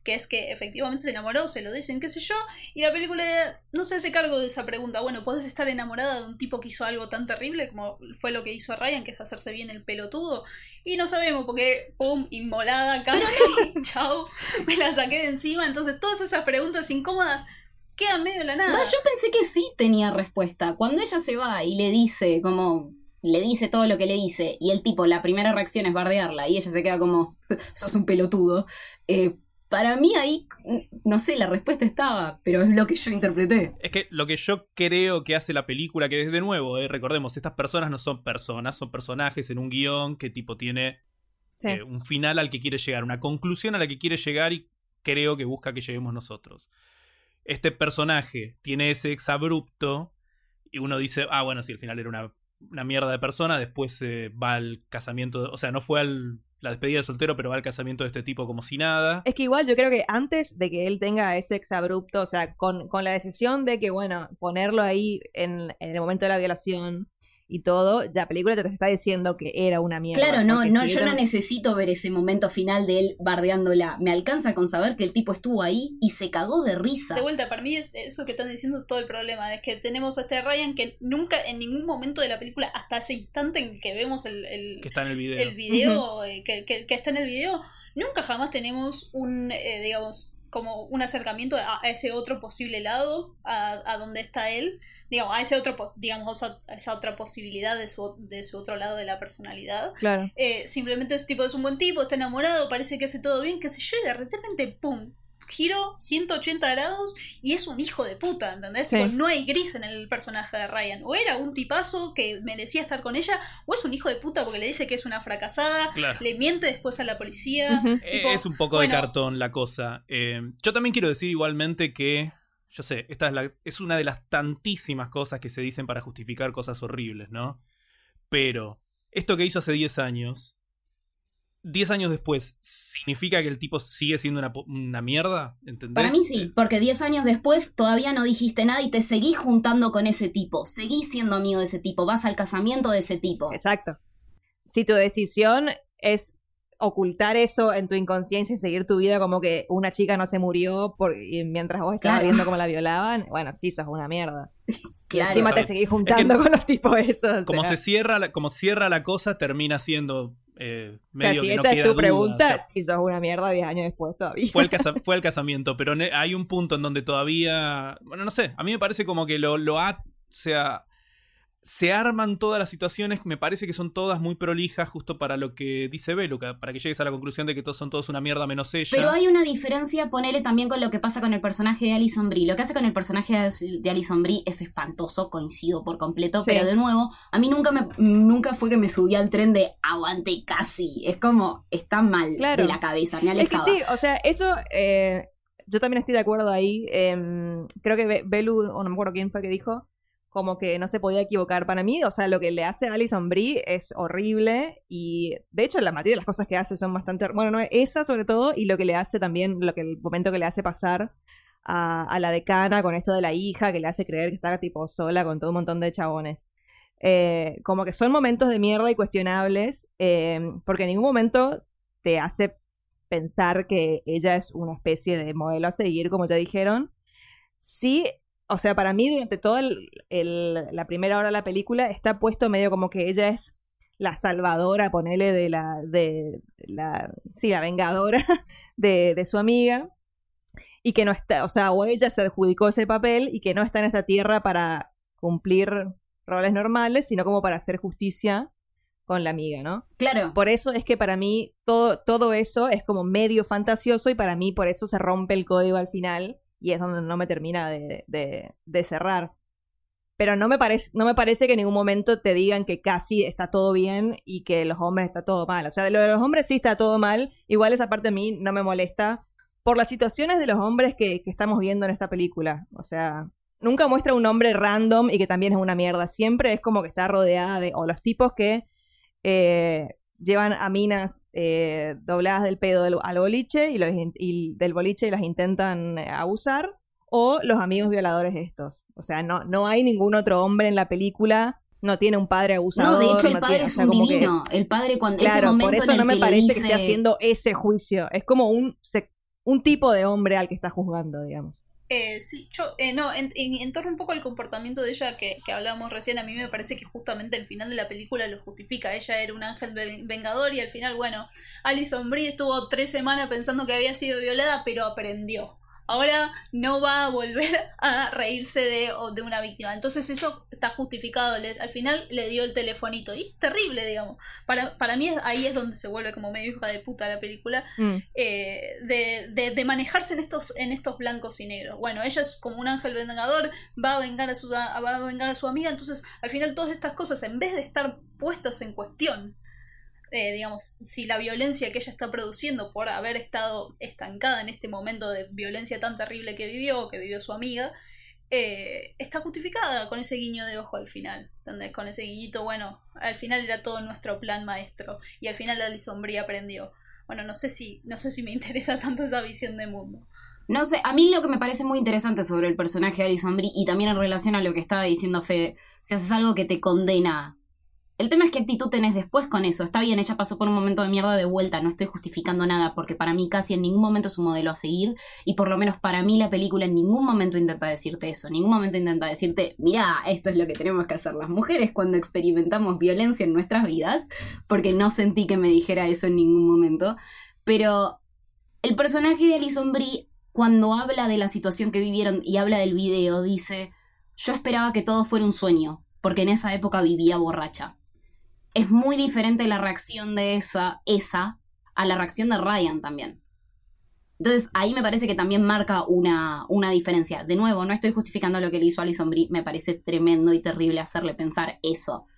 que es que efectivamente se enamoró, se lo dicen, qué sé yo, y la película no se hace cargo de esa pregunta. Bueno, ¿podés estar enamorada de un tipo que hizo algo tan terrible como fue lo que hizo Ryan, que es hacerse bien el pelotudo? Y no sabemos, porque pum, inmolada casi, chau, me la saqué de encima. Entonces todas esas preguntas incómodas quedan medio de la nada. No, yo pensé que sí tenía respuesta. Cuando ella se va y le dice todo lo que le dice, y el tipo, la primera reacción es bardearla, y ella se queda como, sos un pelotudo. Para mí ahí, no sé, la respuesta estaba, pero es lo que yo interpreté. Es que lo que yo creo que hace la película, que es de nuevo, recordemos, estas personas no son personas, son personajes en un guión que tipo tiene un final al que quiere llegar, una conclusión a la que quiere llegar y creo que busca que lleguemos nosotros. Este personaje tiene ese exabrupto y uno dice, bueno, sí, al final era una mierda de persona, después va al casamiento, o sea, no fue la despedida de soltero, pero va al casamiento de este tipo como si nada. Es que igual yo creo que antes de que él tenga ese exabrupto, o sea, con la decisión de que, bueno, ponerlo ahí en el momento de la violación y todo, ya la película te está diciendo que era una mierda. Claro, yo no necesito ver ese momento final de él bardeándola. Me alcanza con saber que el tipo estuvo ahí y se cagó de risa. De vuelta, para mí eso que están diciendo es todo el problema. Es que tenemos a este Ryan que nunca, en ningún momento de la película, hasta ese instante en que vemos que está en el video. El video, que está en el video, nunca jamás tenemos digamos, como un acercamiento a ese otro posible lado, a donde está él. Digamos, a ese otro, digamos, a esa otra posibilidad de su otro lado de la personalidad. Claro. Simplemente ese tipo es un buen tipo, está enamorado, parece que hace todo bien, qué sé yo, y de repente, pum, giro 180 grados y es un hijo de puta, ¿entendés? Sí. Tipo, no hay gris en el personaje de Ryan. O era un tipazo que merecía estar con ella, o es un hijo de puta porque le dice que es una fracasada, claro. Le miente después a la policía. Tipo, es un poco de cartón la cosa. Yo también quiero decir igualmente que yo sé, esta es una de las tantísimas cosas que se dicen para justificar cosas horribles, ¿no? Pero esto que hizo hace 10 años, 10 años después, ¿significa que el tipo sigue siendo una mierda? ¿Entendés? Para mí sí, porque 10 años después todavía no dijiste nada y te seguís juntando con ese tipo, seguís siendo amigo de ese tipo, vas al casamiento de ese tipo. Exacto. Si tu decisión es ocultar eso en tu inconsciencia y seguir tu vida como que una chica no se murió mientras vos estabas viendo cómo la violaban, bueno, sí, sos una mierda. Claro. Encima te seguís juntando con los tipos esos. Como cierra la cosa, termina siendo medio o sea, si que no esa queda es tu duda. pregunta, O sea, si sos una mierda 10 años después todavía. Fue al casamiento, pero hay un punto en donde todavía, bueno, no sé, a mí me parece como que se arman todas las situaciones, me parece que son todas muy prolijas justo para lo que dice Beluca, para que llegues a la conclusión de que todos son todos una mierda menos ella. Pero hay una diferencia, ponele también con lo que pasa con el personaje de Alison Brie. Lo que hace con el personaje de Alison Brie es espantoso, coincido por completo, sí. Pero de nuevo, a mí nunca fue que me subí al tren de aguante casi. Es como, está mal de la cabeza, me alejaba. Es que sí, o sea, eso... yo también estoy de acuerdo ahí. Creo que Belu, o no me acuerdo quién fue que dijo, como que no se podía equivocar. Para mí, o sea, lo que le hace a Alison Brie es horrible y de hecho la mayoría de las cosas que hace son bastante... Bueno, no, esa sobre todo, y lo que le hace también, el momento que le hace pasar a la decana con esto de la hija, que le hace creer que está tipo sola con todo un montón de chabones. Como que son momentos de mierda y cuestionables, porque en ningún momento te hace pensar que ella es una especie de modelo a seguir, como te dijeron. Sí. O sea, para mí, durante toda la primera hora de la película, está puesto medio como que ella es la salvadora, ponele, la vengadora de su amiga. Y que no está, o sea, o ella se adjudicó ese papel y que no está en esta tierra para cumplir roles normales, sino como para hacer justicia con la amiga, ¿no? Claro. Por eso es que para mí todo eso es como medio fantasioso y para mí por eso se rompe el código al final. Y es donde no me termina de cerrar. Pero no me parece que en ningún momento te digan que casi está todo bien y que los hombres está todo mal. O sea, lo de los hombres sí está todo mal. Igual esa parte a mí no me molesta por las situaciones de los hombres que estamos viendo en esta película. O sea, nunca muestra un hombre random y que también es una mierda. Siempre es como que está rodeada de... O los tipos que llevan a minas dobladas del pedo al boliche y del boliche y las intentan abusar, o los amigos violadores estos. O sea, no hay ningún otro hombre en la película, no tiene un padre abusador. No, de hecho el padre es un divino. El padre cuando claro, ese momento por eso en el no me que parece le que dice... esté haciendo ese juicio. Es como un tipo de hombre al que está juzgando, digamos. Sí, yo, no, en torno un poco al comportamiento de ella que hablábamos recién, a mí me parece que justamente el final de la película lo justifica. Ella era un ángel vengador y al final, bueno, Alison Brie estuvo 3 semanas pensando que había sido violada, pero aprendió. Ahora no va a volver a reírse de una víctima. Entonces eso está justificado. Al final le dio el telefonito. Y es terrible, digamos. Para mí ahí es donde se vuelve como medio hija de puta la película. De manejarse en estos blancos y negros. Bueno, ella es como un ángel vengador. Va a vengar a su amiga. Entonces al final todas estas cosas, en vez de estar puestas en cuestión, digamos, si la violencia que ella está produciendo por haber estado estancada en este momento de violencia tan terrible que vivió su amiga, está justificada con ese guiño de ojo al final, ¿entendés? Con ese guiñito, bueno, al final era todo nuestro plan maestro y al final Alison Brie aprendió. Bueno, no sé si me interesa tanto esa visión de mundo. No sé, a mí lo que me parece muy interesante sobre el personaje de Alison Brie y también en relación a lo que estaba diciendo Fede, si haces algo que te condena. El tema es qué actitud tenés después con eso. Está bien, ella pasó por un momento de mierda de vuelta, no estoy justificando nada, porque para mí casi en ningún momento es un modelo a seguir, y por lo menos para mí la película en ningún momento intenta decirte eso, en ningún momento intenta decirte, mirá, esto es lo que tenemos que hacer las mujeres cuando experimentamos violencia en nuestras vidas, porque no sentí que me dijera eso en ningún momento. Pero el personaje de Alison Brie, cuando habla de la situación que vivieron y habla del video, dice, yo esperaba que todo fuera un sueño, porque en esa época vivía borracha. Es muy diferente la reacción de esa a la reacción de Ryan también. Entonces ahí me parece que también marca una diferencia. De nuevo, no estoy justificando lo que le hizo a Alison Brie, me parece tremendo y terrible hacerle pensar eso.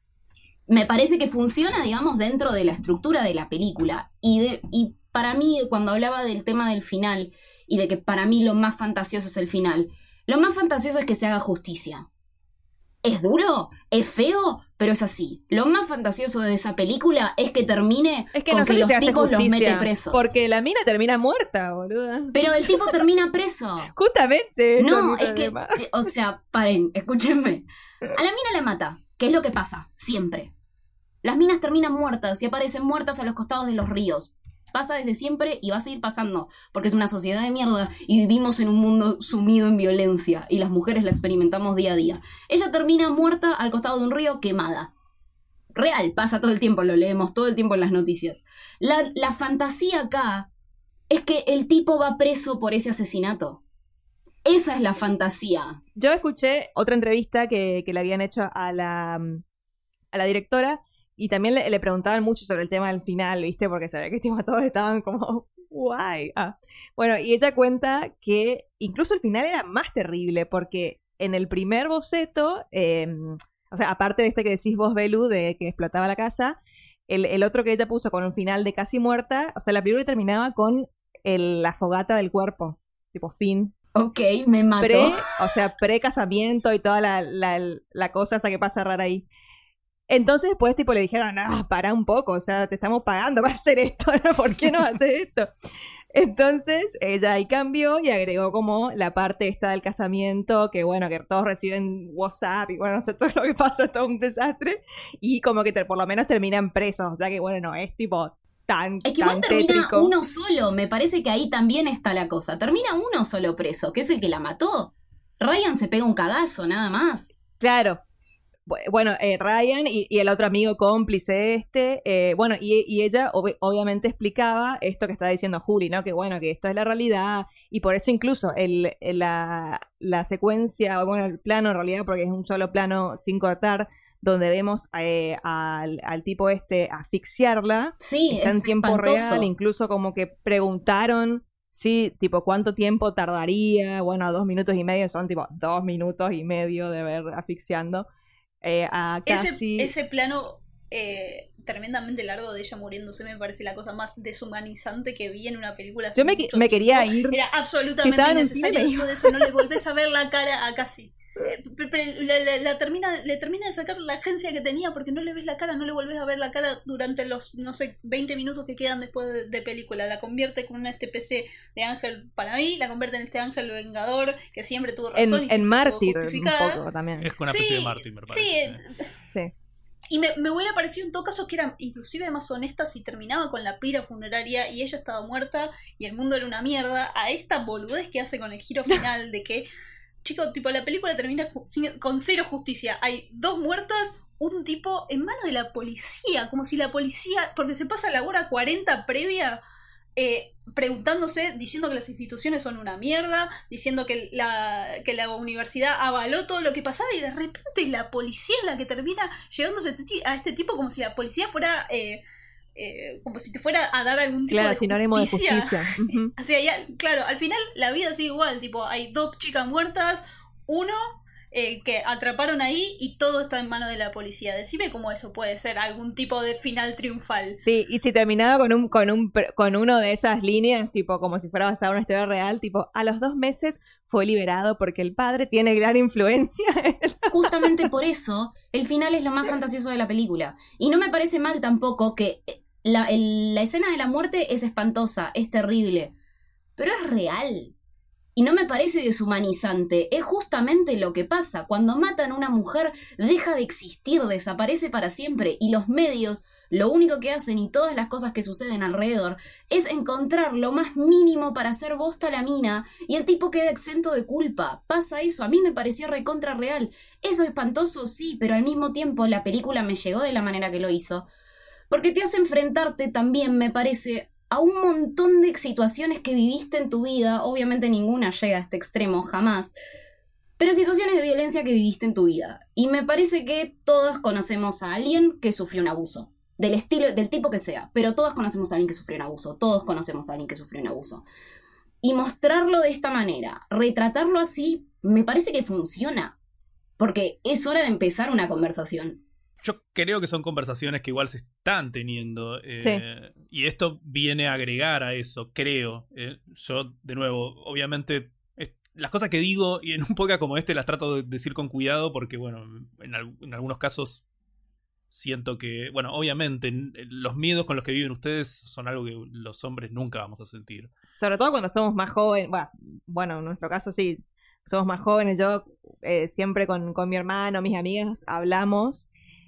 Me parece que funciona, digamos, dentro de la estructura de la película. Y para mí, cuando hablaba del tema del final y de que para mí lo más fantasioso es el final, lo más fantasioso es que se haga justicia. ¿Es duro? ¿Es feo? Pero es así. Lo más fantasioso de esa película es que termine con que los tipos los mete presos. Porque la mina termina muerta, boluda. Pero el tipo termina preso. Justamente. No, es que... O sea, paren, escúchenme. A la mina la mata. ¿Qué es lo que pasa? Siempre. Las minas terminan muertas y aparecen muertas a los costados de los ríos. Pasa desde siempre y va a seguir pasando, porque es una sociedad de mierda y vivimos en un mundo sumido en violencia y las mujeres la experimentamos día a día. Ella termina muerta al costado de un río quemada. Real, pasa todo el tiempo, lo leemos todo el tiempo en las noticias. La fantasía acá es que el tipo va preso por ese asesinato. Esa es la fantasía. Yo escuché otra entrevista que le habían hecho a la directora. Y también le preguntaban mucho sobre el tema del final, ¿viste? Porque sabía que todos estaban como, guay. Bueno, y ella cuenta que incluso el final era más terrible, porque en el primer boceto, o sea, aparte de este que decís vos, Belu, de que explotaba la casa, el otro que ella puso con un final de casi muerta, o sea, la película terminaba con la fogata del cuerpo, tipo fin. Ok, me mató. Pre-casamiento y toda la cosa esa que pasa rara ahí. Entonces después tipo le dijeron, para un poco, o sea, te estamos pagando para hacer esto, ¿no? ¿Por qué no haces esto? Entonces ella ahí cambió y agregó como la parte esta del casamiento, que bueno, que todos reciben WhatsApp y bueno, no sé, todo lo que pasa es todo un desastre, y como que por lo menos terminan presos, o sea que bueno, no es tipo tan es que igual termina tétrico. Uno solo, me parece que ahí también está la cosa, termina uno solo preso, que es el que la mató. Ryan se pega un cagazo, nada más. Claro. Bueno, Ryan y el otro amigo cómplice bueno, y ella obviamente explicaba esto que estaba diciendo Juli, ¿no? Que bueno, que esto es la realidad, y por eso incluso la secuencia, bueno, el plano en realidad, porque es un solo plano sin cortar, donde vemos al tipo asfixiarla, sí, está en tiempo espantoso. real, incluso como que preguntaron, sí, tipo, ¿cuánto tiempo tardaría? Bueno, 2 minutos y medio, son tipo 2 minutos y medio de ver asfixiando. Casi... Ese plano tremendamente largo de ella muriéndose me parece la cosa más deshumanizante que vi en una película. Yo me quería ir. Era absolutamente innecesario. Después de eso no le volvés a ver la cara a Cassie. Le termina de sacar la agencia que tenía porque no le ves la cara, no le volvés a ver la cara durante los, no sé, 20 minutos que quedan después de película. La convierte con una especie de ángel, para mí, la convierte en este ángel vengador que siempre tuvo razón y en mártir justificada. un poco también. Es una especie de mártir, me parece. Sí. Y me hubiera parecido en todo caso que era inclusive más honesta si terminaba con la pira funeraria y ella estaba muerta y el mundo era una mierda, a esta boludez que hace con el giro final de que, chicos, tipo, la película termina con cero justicia. Hay 2 muertas, un tipo en manos de la policía, como si la policía, porque se pasa la hora 40 previa preguntándose, diciendo que las instituciones son una mierda, diciendo que la universidad avaló todo lo que pasaba y de repente la policía es la que termina llevándose a este tipo como si la policía fuera como si te fuera a dar algún tipo de sinónimo justicia. de justicia. Uh-huh. Así, claro, al final la vida sigue igual, tipo, hay 2 chicas muertas, uno que atraparon ahí y todo está en manos de la policía. Decime cómo eso puede ser algún tipo de final triunfal. Sí, y si terminaba con uno de esas líneas, tipo como si fuera basado en una historia real, tipo, a los 2 meses fue liberado porque el padre tiene gran influencia. Justamente por eso, el final es lo más fantasioso de la película. Y no me parece mal tampoco que la escena de la muerte es espantosa, es terrible, pero es real. Y no me parece deshumanizante, es justamente lo que pasa. Cuando matan a una mujer, deja de existir, desaparece para siempre. Y los medios, lo único que hacen y todas las cosas que suceden alrededor, es encontrar lo más mínimo para hacer bosta a la mina. Y el tipo queda exento de culpa. Pasa eso, a mí me pareció recontra real. Eso es espantoso, sí, pero al mismo tiempo la película me llegó de la manera que lo hizo. Porque te hace enfrentarte también, me parece, a un montón de situaciones que viviste en tu vida. Obviamente ninguna llega a este extremo, jamás. Pero situaciones de violencia que viviste en tu vida. Y me parece que todos conocemos a alguien que sufrió un abuso. Del tipo que sea. Pero todos conocemos a alguien que sufrió un abuso. Todos conocemos a alguien que sufrió un abuso. Y mostrarlo de esta manera, retratarlo así, me parece que funciona. Porque es hora de empezar una conversación. Yo creo que son conversaciones que igual se están teniendo. Sí. Y esto viene a agregar a eso, creo. Yo, de nuevo, obviamente, las cosas que digo y en un podcast como este las trato de decir con cuidado porque, bueno, en algunos casos siento que, bueno, obviamente, los miedos con los que viven ustedes son algo que los hombres nunca vamos a sentir. Sobre todo cuando somos más jóvenes. Bueno, en nuestro caso sí, somos más jóvenes. Yo siempre con mi hermano, mis amigas, hablamos.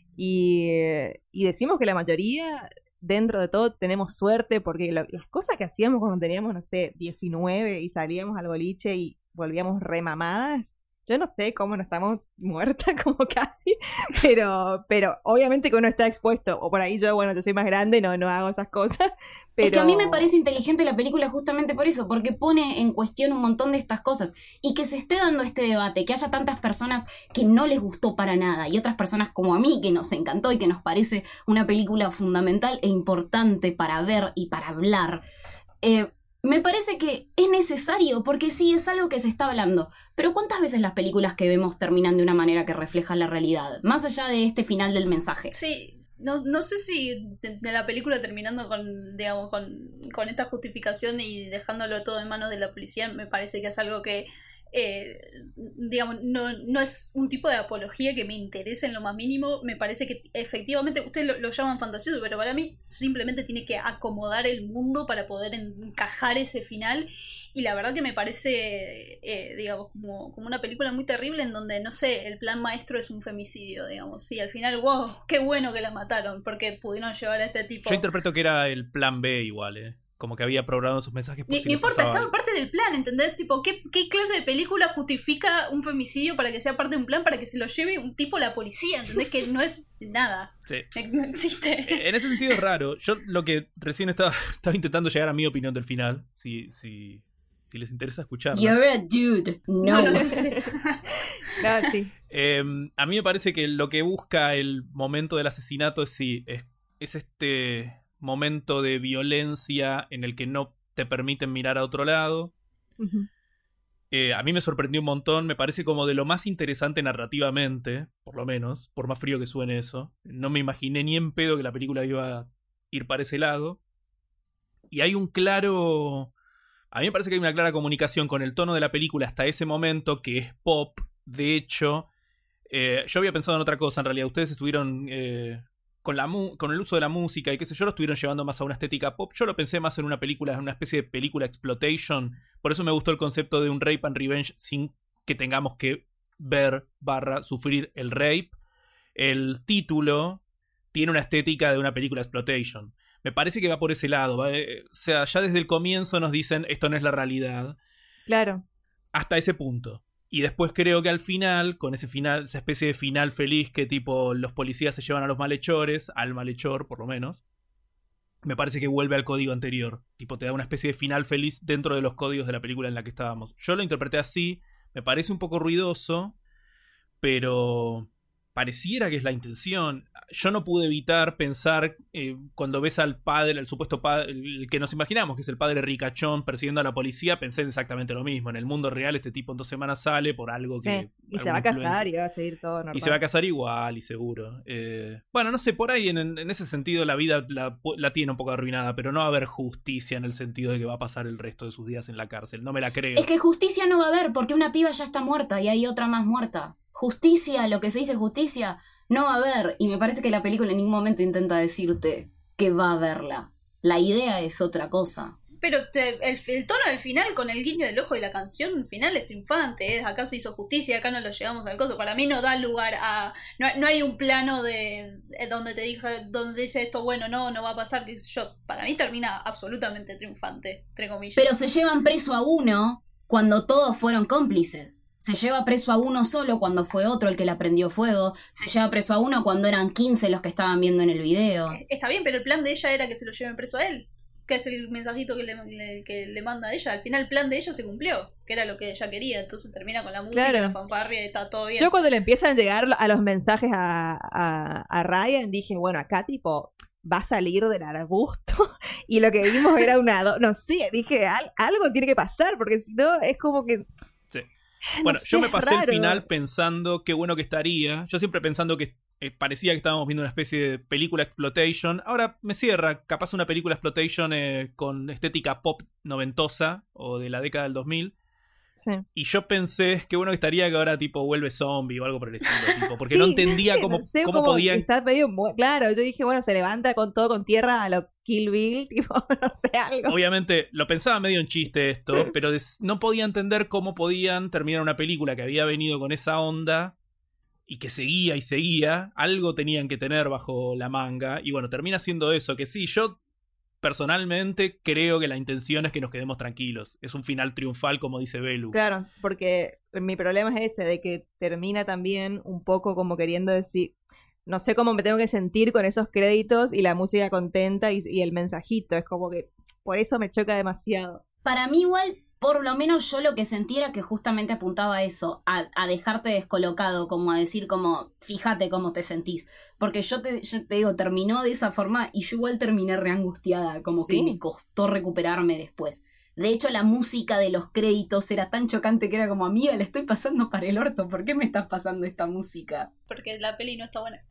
Y decimos que la mayoría, dentro de todo, tenemos suerte porque las cosas que hacíamos cuando teníamos, no sé, 19 y salíamos al boliche y volvíamos remamadas, yo no sé cómo no estamos muertas como casi, pero obviamente que uno está expuesto, o por ahí yo soy más grande, no hago esas cosas, pero... Es que a mí me parece inteligente la película justamente por eso, porque pone en cuestión un montón de estas cosas, y que se esté dando este debate, que haya tantas personas que no les gustó para nada, y otras personas como a mí, que nos encantó y que nos parece una película fundamental e importante para ver y para hablar. Me parece que es necesario, porque sí, es algo que se está hablando. Pero ¿cuántas veces las películas que vemos terminan de una manera que refleja la realidad? Más allá de este final del mensaje. Sí, no sé si de la película terminando con, digamos, con esta justificación y dejándolo todo en manos de la policía, me parece que es algo que, digamos, no es un tipo de apología que me interese en lo más mínimo. Me parece que efectivamente ustedes lo llaman fantasioso, pero para mí simplemente tiene que acomodar el mundo para poder encajar ese final. Y la verdad que me parece, digamos, como una película muy terrible en donde, no sé, el plan maestro es un femicidio, digamos. Y al final, wow, qué bueno que la mataron, porque pudieron llevar a este tipo. Yo interpreto que era el plan B igual, como que había programado sus mensajes por Ni importa, estaba parte del plan, ¿entendés? Tipo, ¿qué clase de película justifica un femicidio para que sea parte de un plan para que se lo lleve un tipo a la policía? ¿Entendés? Que no es nada. Sí. No existe. En ese sentido es raro. Yo lo que recién estaba intentando llegar a mi opinión del final, si les interesa escucharla. You're a dude. No. No nos interesa. No, sí. A mí me parece que lo que busca el momento del asesinato es este momento de violencia en el que no te permiten mirar a otro lado. Uh-huh. A mí me sorprendió un montón, me parece como de lo más interesante narrativamente, por lo menos, por más frío que suene eso. No me imaginé ni en pedo que la película iba a ir para ese lado. Y hay un claro... A mí me parece que hay una clara comunicación con el tono de la película hasta ese momento, que es pop. De hecho, yo había pensado en otra cosa, en realidad. Ustedes estuvieron... con el uso de la música y qué sé yo, lo estuvieron llevando más a una estética pop. Yo lo pensé más en una película, en una especie de película exploitation. Por eso me gustó el concepto de un rape and revenge sin que tengamos que ver / sufrir el rape. El título tiene una estética de una película exploitation. Me parece que va por ese lado. O sea, ya desde el comienzo nos dicen esto no es la realidad. Claro. Hasta ese punto. Y después creo que al final, con ese final, esa especie de final feliz que tipo los policías se llevan a los malhechores, al malhechor por lo menos, me parece que vuelve al código anterior. Tipo, te da una especie de final feliz dentro de los códigos de la película en la que estábamos. Yo lo interpreté así, me parece un poco ruidoso, pero pareciera que es la intención. Yo no pude evitar pensar cuando ves al padre, al supuesto padre, el que nos imaginamos que es el padre ricachón persiguiendo a la policía, pensé exactamente lo mismo. En el mundo real este tipo en 2 semanas sale por algo que... Y se va a casar y va a seguir todo normal. Y se va a casar igual, y seguro. Bueno, no sé, por ahí en ese sentido la vida la tiene un poco arruinada, pero no va a haber justicia en el sentido de que va a pasar el resto de sus días en la cárcel. No me la creo. Es que justicia no va a haber porque una piba ya está muerta y hay otra más muerta. Justicia, lo que se dice justicia, no va a haber. Y me parece que la película en ningún momento intenta decirte que va a haberla. La idea es otra cosa. Pero el tono del final con el guiño del ojo y la canción final es triunfante. Acá se hizo justicia, acá no lo llegamos al coso. Para mí no da lugar a... No hay un plano de donde te dije, donde dice esto, bueno, no va a pasar. Que yo, para mí termina absolutamente triunfante, entre comillas. Pero se llevan preso a uno cuando todos fueron cómplices. Se lleva preso a uno solo cuando fue otro el que le prendió fuego. Se lleva preso a uno cuando eran 15 los que estaban viendo en el video. Está bien, pero el plan de ella era que se lo lleven preso a él. Que es el mensajito que le manda a ella. Al final el plan de ella se cumplió, que era lo que ella quería. Entonces termina con la música, Claro. la fanfarria y está todo bien. Yo cuando le empiezan a llegar a los mensajes a Ryan, dije, bueno, acá tipo va a salir del arbusto y lo que vimos era no sé, dije, algo tiene que pasar porque si no es como que... Sí. no Bueno, sé, yo me es pasé el raro. final pensando qué bueno que estaría. Yo siempre pensando que parecía que estábamos viendo una especie de película exploitation. Ahora me cierra, capaz una película exploitation con estética pop noventosa o de la década del 2000. Sí. Y yo pensé, qué bueno que estaría que ahora tipo vuelve zombie o algo por el estilo, tipo, porque Sí, no entendía cómo, no sé, cómo como podían... está medio claro, yo dije, bueno, se levanta con todo con tierra a lo Kill Bill, tipo, no sé, algo. Obviamente, lo pensaba medio en chiste esto, pero no podía entender cómo podían terminar una película que había venido con esa onda y que seguía y seguía. Algo tenían que tener bajo la manga. Y bueno, termina siendo eso, que sí, yo personalmente creo que la intención es que nos quedemos tranquilos. Es un final triunfal, como dice Belu. Claro, porque mi problema es ese, de que termina también un poco como queriendo decir, no sé cómo me tengo que sentir con esos créditos y la música contenta y el mensajito, es como que por eso me choca demasiado. Para mí igual, por lo menos yo lo que sentí era que justamente apuntaba a eso, a dejarte descolocado, como a decir como, fíjate cómo te sentís. Porque yo te digo, terminó de esa forma y yo igual terminé reangustiada, como Sí. que me costó recuperarme después. De hecho, la música de los créditos era tan chocante que era como, amiga, le estoy pasando para el orto, ¿por qué me estás pasando esta música? Porque la peli no está buena.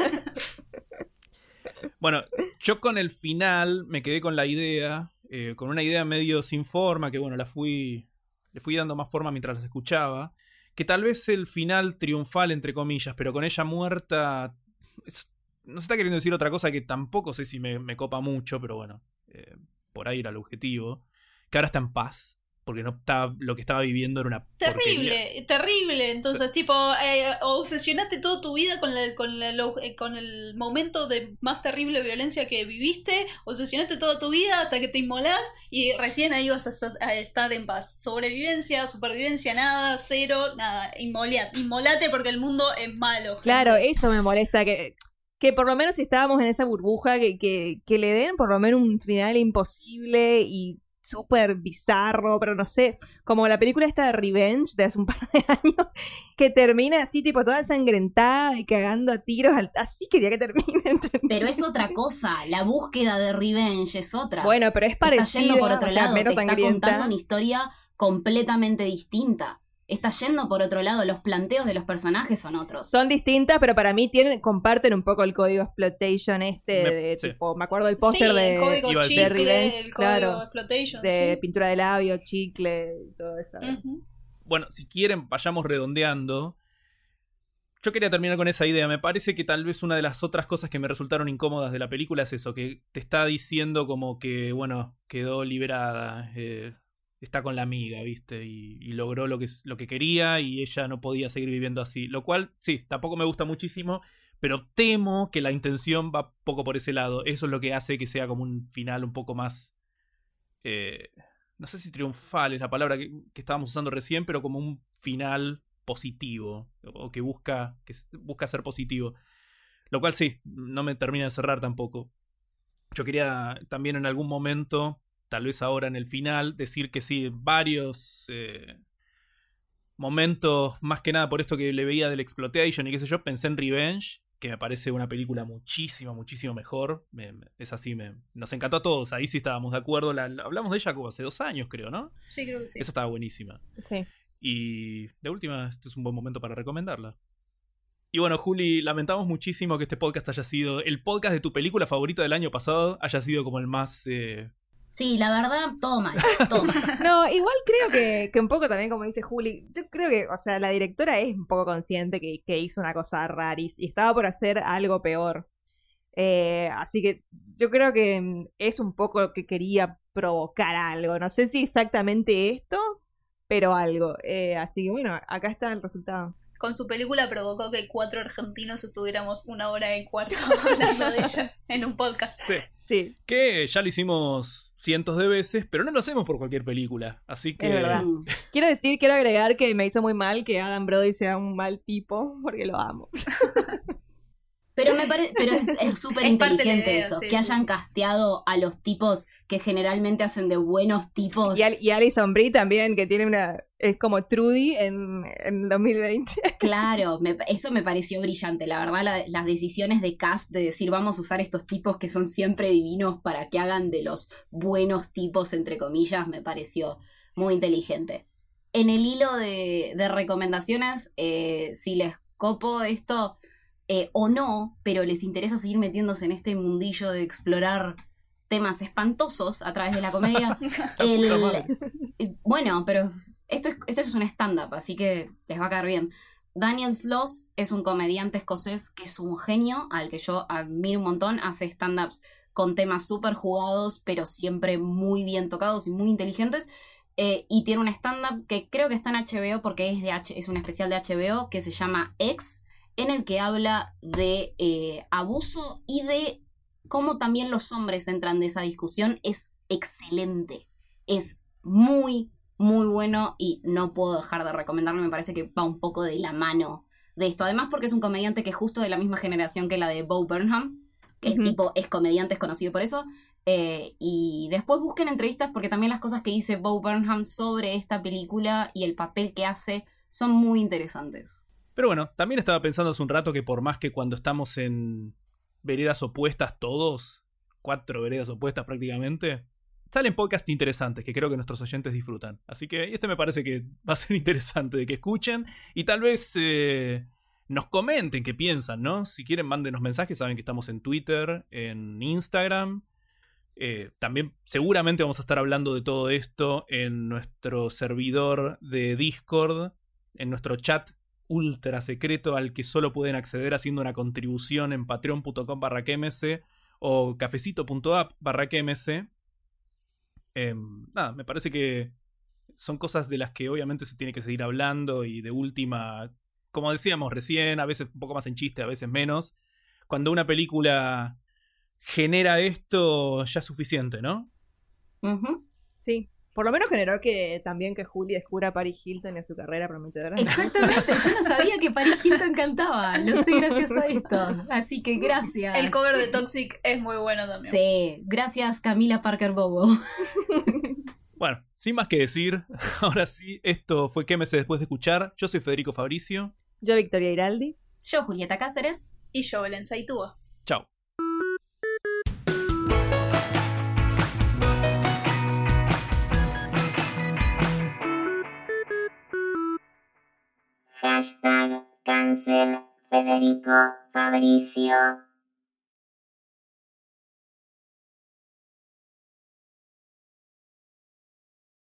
Bueno, yo con el final me quedé con la idea, con una idea medio sin forma, que bueno, le fui dando más forma mientras las escuchaba, que tal vez el final triunfal, entre comillas, pero con ella muerta, no se está queriendo decir otra cosa que tampoco sé si me copa mucho, pero bueno, por ahí era el objetivo, que ahora está en paz. Porque no estaba, lo que estaba viviendo era una porquería. Terrible. Entonces, tipo, obsesionaste toda tu vida con el momento de más terrible violencia que viviste. Obsesionaste toda tu vida hasta que te inmolás y recién ahí vas a estar en paz. Sobrevivencia, supervivencia, nada, cero, nada. Inmolate porque el mundo es malo. Gente. Claro, eso me molesta, que por lo menos si estábamos en esa burbuja, que le den por lo menos un final imposible y súper bizarro, pero no sé, como la película esta de Revenge de hace un par de años, que termina así, tipo, toda ensangrentada y cagando a tiros, así quería que termine, ¿entendés? Pero es otra cosa, la búsqueda de revenge es otra. Bueno, pero es Está parecido, yendo por otro o sea, lado, te menos está sangrienta. contando una historia completamente distinta. Está yendo por otro lado, los planteos de los personajes son otros. Son distintas, pero para mí comparten un poco el código exploitation de sí. tipo, me acuerdo del póster Sí, de el código Iba a chicle, decir. Revenge, el código claro, exploitation, de sí. pintura de labio, chicle y todo eso. Ujú. Bueno, si quieren, vayamos redondeando. Yo quería terminar con esa idea. Me parece que tal vez una de las otras cosas que me resultaron incómodas de la película es eso, que te está diciendo como que, bueno, quedó liberada, está con la amiga, ¿viste? Y logró lo que quería y ella no podía seguir viviendo así. Lo cual, sí, tampoco me gusta muchísimo, Pero temo que la intención va poco por ese lado. Eso es lo que hace que sea como un final un poco más... no sé si triunfal es la palabra que estábamos usando recién, pero como un final positivo. O que busca ser positivo. Lo cual sí, no me termina de cerrar tampoco. Yo quería también en algún momento, tal vez ahora en el final, decir que sí, varios momentos, más que nada por esto que le veía del Exploitation y qué sé yo, pensé en Revenge, que me parece una película muchísimo mejor. Es así, nos encantó a todos, ahí sí estábamos de acuerdo. Hablamos de ella como hace 2 años, creo, ¿no? Sí, creo que sí. Esa estaba buenísima. Sí. Y de última, este es un buen momento para recomendarla. Y bueno, Juli, lamentamos muchísimo que este podcast haya sido el podcast de tu película favorita del año pasado, haya sido como el más... Sí, la verdad, todo mal, todo mal. No, igual creo que un poco también, como dice Juli, yo creo que, o sea, la directora es un poco consciente que hizo una cosa raris y estaba por hacer algo peor. Así que yo creo que es un poco lo que quería provocar algo. No sé si exactamente esto, pero algo. Así que bueno, acá está el resultado. Con su película provocó que 4 argentinos estuviéramos 1 hora y cuarto hablando de ella en un podcast. Sí. Que ya lo hicimos cientos de veces, pero no lo hacemos por cualquier película. Así que... Es verdad. Quiero agregar que me hizo muy mal que Adam Brody sea un mal tipo, porque lo amo. Pero es súper Es parte de la inteligente idea, eso, sí, que hayan sí. casteado a los tipos que generalmente hacen de buenos tipos. Y Alison Brie también, que tiene es como Trudy en 2020. Claro, eso me pareció brillante, la verdad, las decisiones de cast de decir vamos a usar estos tipos que son siempre divinos para que hagan de los buenos tipos, entre comillas, me pareció muy inteligente. En el hilo de recomendaciones, si les copo esto o no, pero les interesa seguir metiéndose en este mundillo de explorar temas espantosos a través de la comedia, bueno, pero esto es un stand-up, así que les va a caer bien. Daniel Sloss es un comediante escocés que es un genio, al que yo admiro un montón. Hace stand-ups con temas súper jugados, pero siempre muy bien tocados y muy inteligentes. Y tiene un stand-up que creo que está en HBO porque es un especial de HBO que se llama X, en el que habla de abuso y de cómo también los hombres entran de esa discusión. Es excelente. Es muy bueno y no puedo dejar de recomendarlo. Me parece que va un poco de la mano de esto. Además porque es un comediante que es justo de la misma generación que la de Bo Burnham, que el tipo es comediante, es conocido por eso. Y después busquen entrevistas porque también las cosas que dice Bo Burnham sobre esta película y el papel que hace son muy interesantes. Pero bueno, también estaba pensando hace un rato que por más que cuando estamos en veredas opuestas todos, 4 veredas opuestas prácticamente, salen podcasts interesantes que creo que nuestros oyentes disfrutan. Así que este me parece que va a ser interesante de que escuchen y tal vez nos comenten qué piensan, ¿no? Si quieren, mándenos mensajes. Saben que estamos en Twitter, en Instagram. También seguramente vamos a estar hablando de todo esto en nuestro servidor de Discord, en nuestro chat ultra secreto al que solo pueden acceder haciendo una contribución en patreon.com/kms o cafecito.app/kms. Nada, me parece que son cosas de las que obviamente se tiene que seguir hablando y de última, como decíamos recién, a veces un poco más en chiste, a veces menos. Cuando una película genera esto, ya es suficiente, ¿no? Uh-huh. Sí, por lo menos generó que también que Juli descubra a Paris Hilton en su carrera prometedora. Exactamente, yo no sabía que Paris Hilton cantaba, lo sé gracias a esto, así que gracias. El cover de Toxic es muy bueno también. Sí, gracias Camila Parker Bobo. Bueno, sin más que decir, ahora sí, esto fue Quémese después de escuchar. Yo soy Federico Fabricio. Yo, Victoria Iraldi. Yo, Julieta Cáceres. Y yo, Belén Saitúa. Chao. #cancel Federico Fabricio.